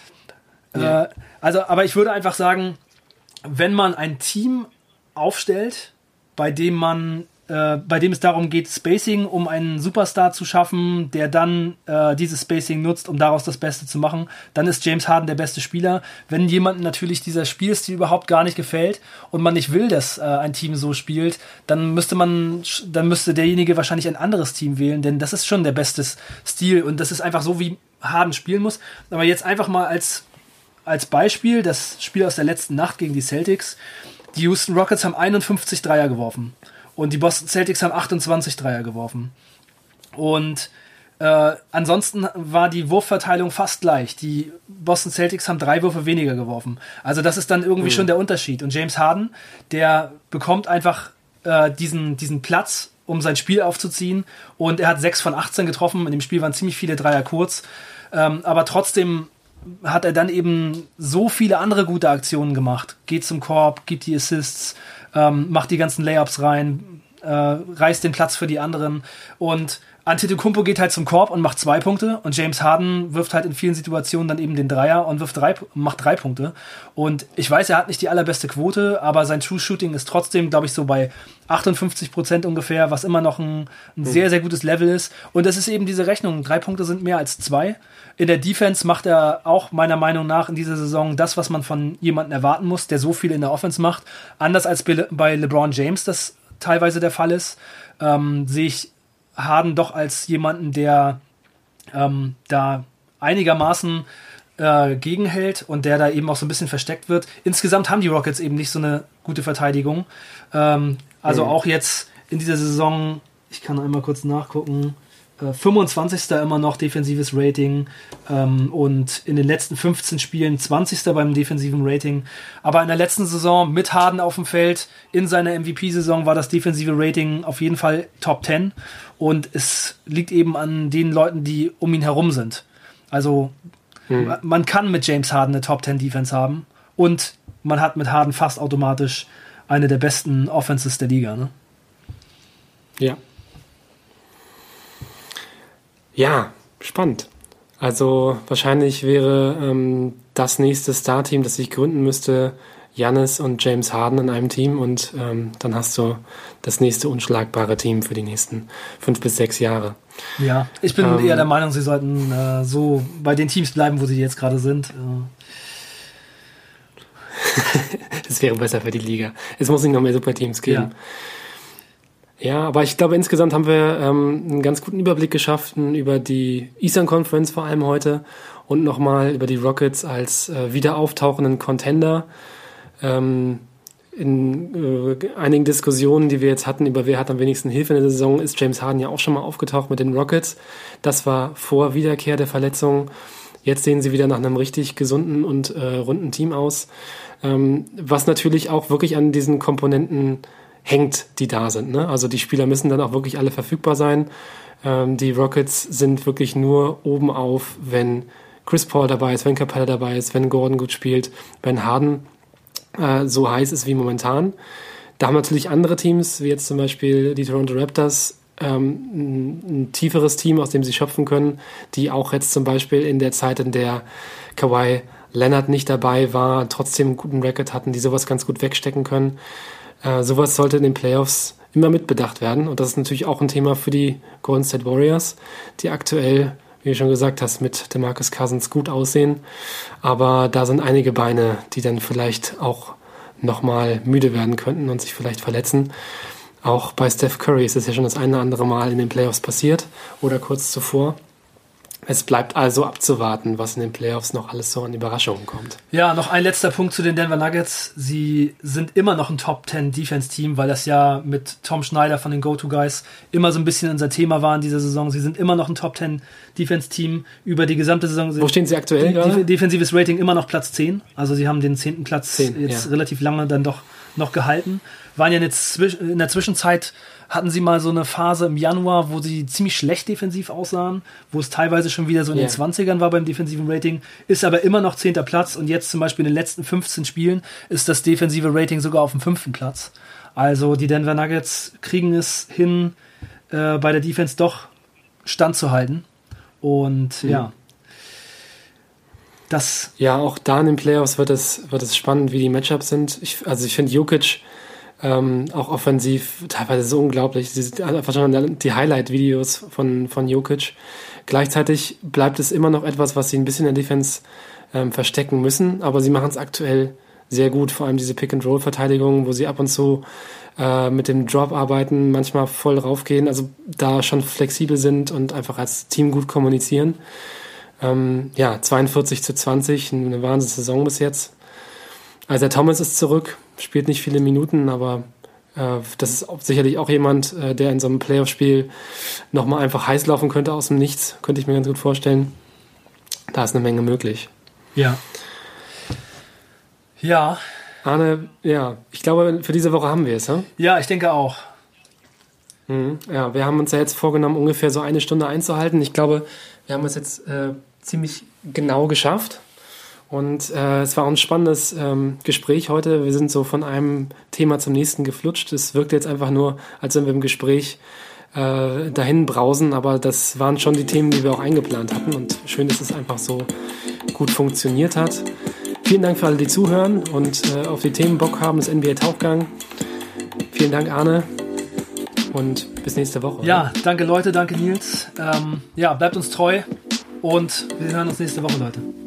Ja. Äh, also, aber ich würde einfach sagen, wenn man ein Team aufstellt, bei dem man Äh, bei dem es darum geht, Spacing, um einen Superstar zu schaffen, der dann äh, dieses Spacing nutzt, um daraus das Beste zu machen, dann ist James Harden der beste Spieler. Wenn jemandem natürlich dieser Spielstil überhaupt gar nicht gefällt und man nicht will, dass äh, ein Team so spielt, dann müsste man, dann müsste derjenige wahrscheinlich ein anderes Team wählen, denn das ist schon der beste Stil und das ist einfach so, wie Harden spielen muss. Aber jetzt einfach mal als, als Beispiel das Spiel aus der letzten Nacht gegen die Celtics. Die Houston Rockets haben einundfünfzig Dreier geworfen. Und die Boston Celtics haben achtundzwanzig Dreier geworfen. Und äh, ansonsten war die Wurfverteilung fast gleich. Die Boston Celtics haben drei Würfe weniger geworfen. Also das ist dann irgendwie mhm. schon der Unterschied. Und James Harden, der bekommt einfach äh, diesen, diesen Platz, um sein Spiel aufzuziehen. Und er hat sechs von achtzehn getroffen. In dem Spiel waren ziemlich viele Dreier kurz. Ähm, aber trotzdem hat er dann eben so viele andere gute Aktionen gemacht. Geht zum Korb, gibt die Assists, ähm, macht die ganzen Layups rein, äh, reißt den Platz für die anderen. Und Antetokounmpo geht halt zum Korb und macht zwei Punkte. Und James Harden wirft halt in vielen Situationen dann eben den Dreier und wirft drei, macht drei Punkte. Und ich weiß, er hat nicht die allerbeste Quote, aber sein True Shooting ist trotzdem, glaube ich, so bei achtundfünfzig Prozent ungefähr, was immer noch ein, ein sehr, sehr gutes Level ist. Und das ist eben diese Rechnung. Drei Punkte sind mehr als zwei. In der Defense macht er auch meiner Meinung nach in dieser Saison das, was man von jemandem erwarten muss, der so viel in der Offense macht. Anders als bei LeBron James das teilweise der Fall ist, ähm, sehe ich Harden doch als jemanden, der ähm, da einigermaßen äh, gegenhält und der da eben auch so ein bisschen versteckt wird. Insgesamt haben die Rockets eben nicht so eine gute Verteidigung. Ähm, also mhm. auch jetzt in dieser Saison, ich kann einmal kurz nachgucken, fünfundzwanzigster immer noch defensives Rating ähm, und in den letzten fünfzehn Spielen zwanzigster beim defensiven Rating. Aber in der letzten Saison mit Harden auf dem Feld, in seiner M V P-Saison war das defensive Rating auf jeden Fall Top zehn und es liegt eben an den Leuten, die um ihn herum sind. Also hm. man kann mit James Harden eine Top zehn Defense haben und man hat mit Harden fast automatisch eine der besten Offenses der Liga. Ne? Ja. Ja, spannend. Also wahrscheinlich wäre ähm, das nächste Star-Team, das sich gründen müsste, Giannis und James Harden in einem Team und ähm, dann hast du das nächste unschlagbare Team für die nächsten fünf bis sechs Jahre. Ja, ich bin ähm, eher der Meinung, sie sollten äh, so bei den Teams bleiben, wo sie jetzt gerade sind. Das wäre besser für die Liga. Es muss nicht noch mehr Superteams geben. Ja. Ja, aber ich glaube, insgesamt haben wir ähm, einen ganz guten Überblick geschaffen über die Eastern Conference vor allem heute und nochmal über die Rockets als äh, wieder auftauchenden Contender. Ähm, in äh, einigen Diskussionen, die wir jetzt hatten, über wer hat am wenigsten Hilfe in der Saison, ist James Harden ja auch schon mal aufgetaucht mit den Rockets. Das war vor Wiederkehr der Verletzung. Jetzt sehen sie wieder nach einem richtig gesunden und äh, runden Team aus. Ähm, was natürlich auch wirklich an diesen Komponenten hängt, die da sind. Ne? Also die Spieler müssen dann auch wirklich alle verfügbar sein. Ähm, die Rockets sind wirklich nur oben auf, wenn Chris Paul dabei ist, wenn Capella dabei ist, wenn Gordon gut spielt, wenn Harden äh, so heiß ist wie momentan. Da haben natürlich andere Teams, wie jetzt zum Beispiel die Toronto Raptors, ähm, ein, ein tieferes Team, aus dem sie schöpfen können, die auch jetzt zum Beispiel in der Zeit, in der Kawhi Leonard nicht dabei war, trotzdem einen guten Record hatten, die sowas ganz gut wegstecken können. Äh, sowas sollte in den Playoffs immer mitbedacht werden. Und das ist natürlich auch ein Thema für die Golden State Warriors, die aktuell, wie du schon gesagt hast, mit DeMarcus Cousins gut aussehen. Aber da sind einige Beine, die dann vielleicht auch nochmal müde werden könnten und sich vielleicht verletzen. Auch bei Steph Curry ist es ja schon das eine oder andere Mal in den Playoffs passiert oder kurz zuvor. Es bleibt also abzuwarten, was in den Playoffs noch alles so an Überraschungen kommt. Ja, noch ein letzter Punkt zu den Denver Nuggets. Sie sind immer noch ein Top Ten Defense-Team, weil das ja mit Tom Schneider von den Go-To-Guys immer so ein bisschen unser Thema war in dieser Saison. Sie sind immer noch ein Top Ten Defense-Team über die gesamte Saison. Wo stehen sie aktuell die, gerade? Defensives Rating immer noch Platz zehn. Also sie haben den zehnten Platz zehn, jetzt ja. relativ lange dann doch noch gehalten. Waren ja jetzt in der Zwischenzeit hatten sie mal so eine Phase im Januar, wo sie ziemlich schlecht defensiv aussahen, wo es teilweise schon wieder so in yeah. den zwanzigern war beim defensiven Rating, ist aber immer noch zehnter Platz und jetzt zum Beispiel in den letzten fünfzehn Spielen ist das defensive Rating sogar auf dem fünften Platz. Also die Denver Nuggets kriegen es hin, äh, bei der Defense doch standzuhalten und mhm. ja, das... Ja, auch da in den Playoffs wird es, wird es spannend, wie die Matchups sind. Ich, also ich finde Jokic Ähm, auch offensiv teilweise so unglaublich. Die, einfach schon die Highlight-Videos von, von Jokic. Gleichzeitig bleibt es immer noch etwas, was sie ein bisschen in der Defense ähm, verstecken müssen, aber sie machen es aktuell sehr gut, vor allem diese Pick-and-Roll-Verteidigung, wo sie ab und zu äh, mit dem Drop arbeiten, manchmal voll raufgehen, also da schon flexibel sind und einfach als Team gut kommunizieren. Ähm, ja, zweiundvierzig zu zwanzig, eine Wahnsinns-Saison bis jetzt. Isaiah Thomas ist zurück, spielt nicht viele Minuten, aber äh, das ist auch sicherlich auch jemand, äh, der in so einem Playoff-Spiel nochmal einfach heiß laufen könnte aus dem Nichts, könnte ich mir ganz gut vorstellen. Da ist eine Menge möglich. Ja. Ja. Arne, ja, ich glaube, für diese Woche haben wir es, ja? Ja, ich denke auch. Mhm, ja, wir haben uns ja jetzt vorgenommen, ungefähr so eine Stunde einzuhalten. Ich glaube, wir haben es jetzt äh, ziemlich genau geschafft. Und äh, es war ein spannendes ähm, Gespräch heute. Wir sind so von einem Thema zum nächsten geflutscht. Es wirkte jetzt einfach nur, als wenn wir im Gespräch äh, dahin brausen. Aber das waren schon die Themen, die wir auch eingeplant hatten. Und schön, dass es einfach so gut funktioniert hat. Vielen Dank für alle, die zuhören und äh, auf die Themen Bock haben, das N B A-Tauchgang. Vielen Dank, Arne. Und bis nächste Woche. Ja, oder? Danke Leute, danke Nils. Ähm, ja, bleibt uns treu und wir hören uns nächste Woche, Leute.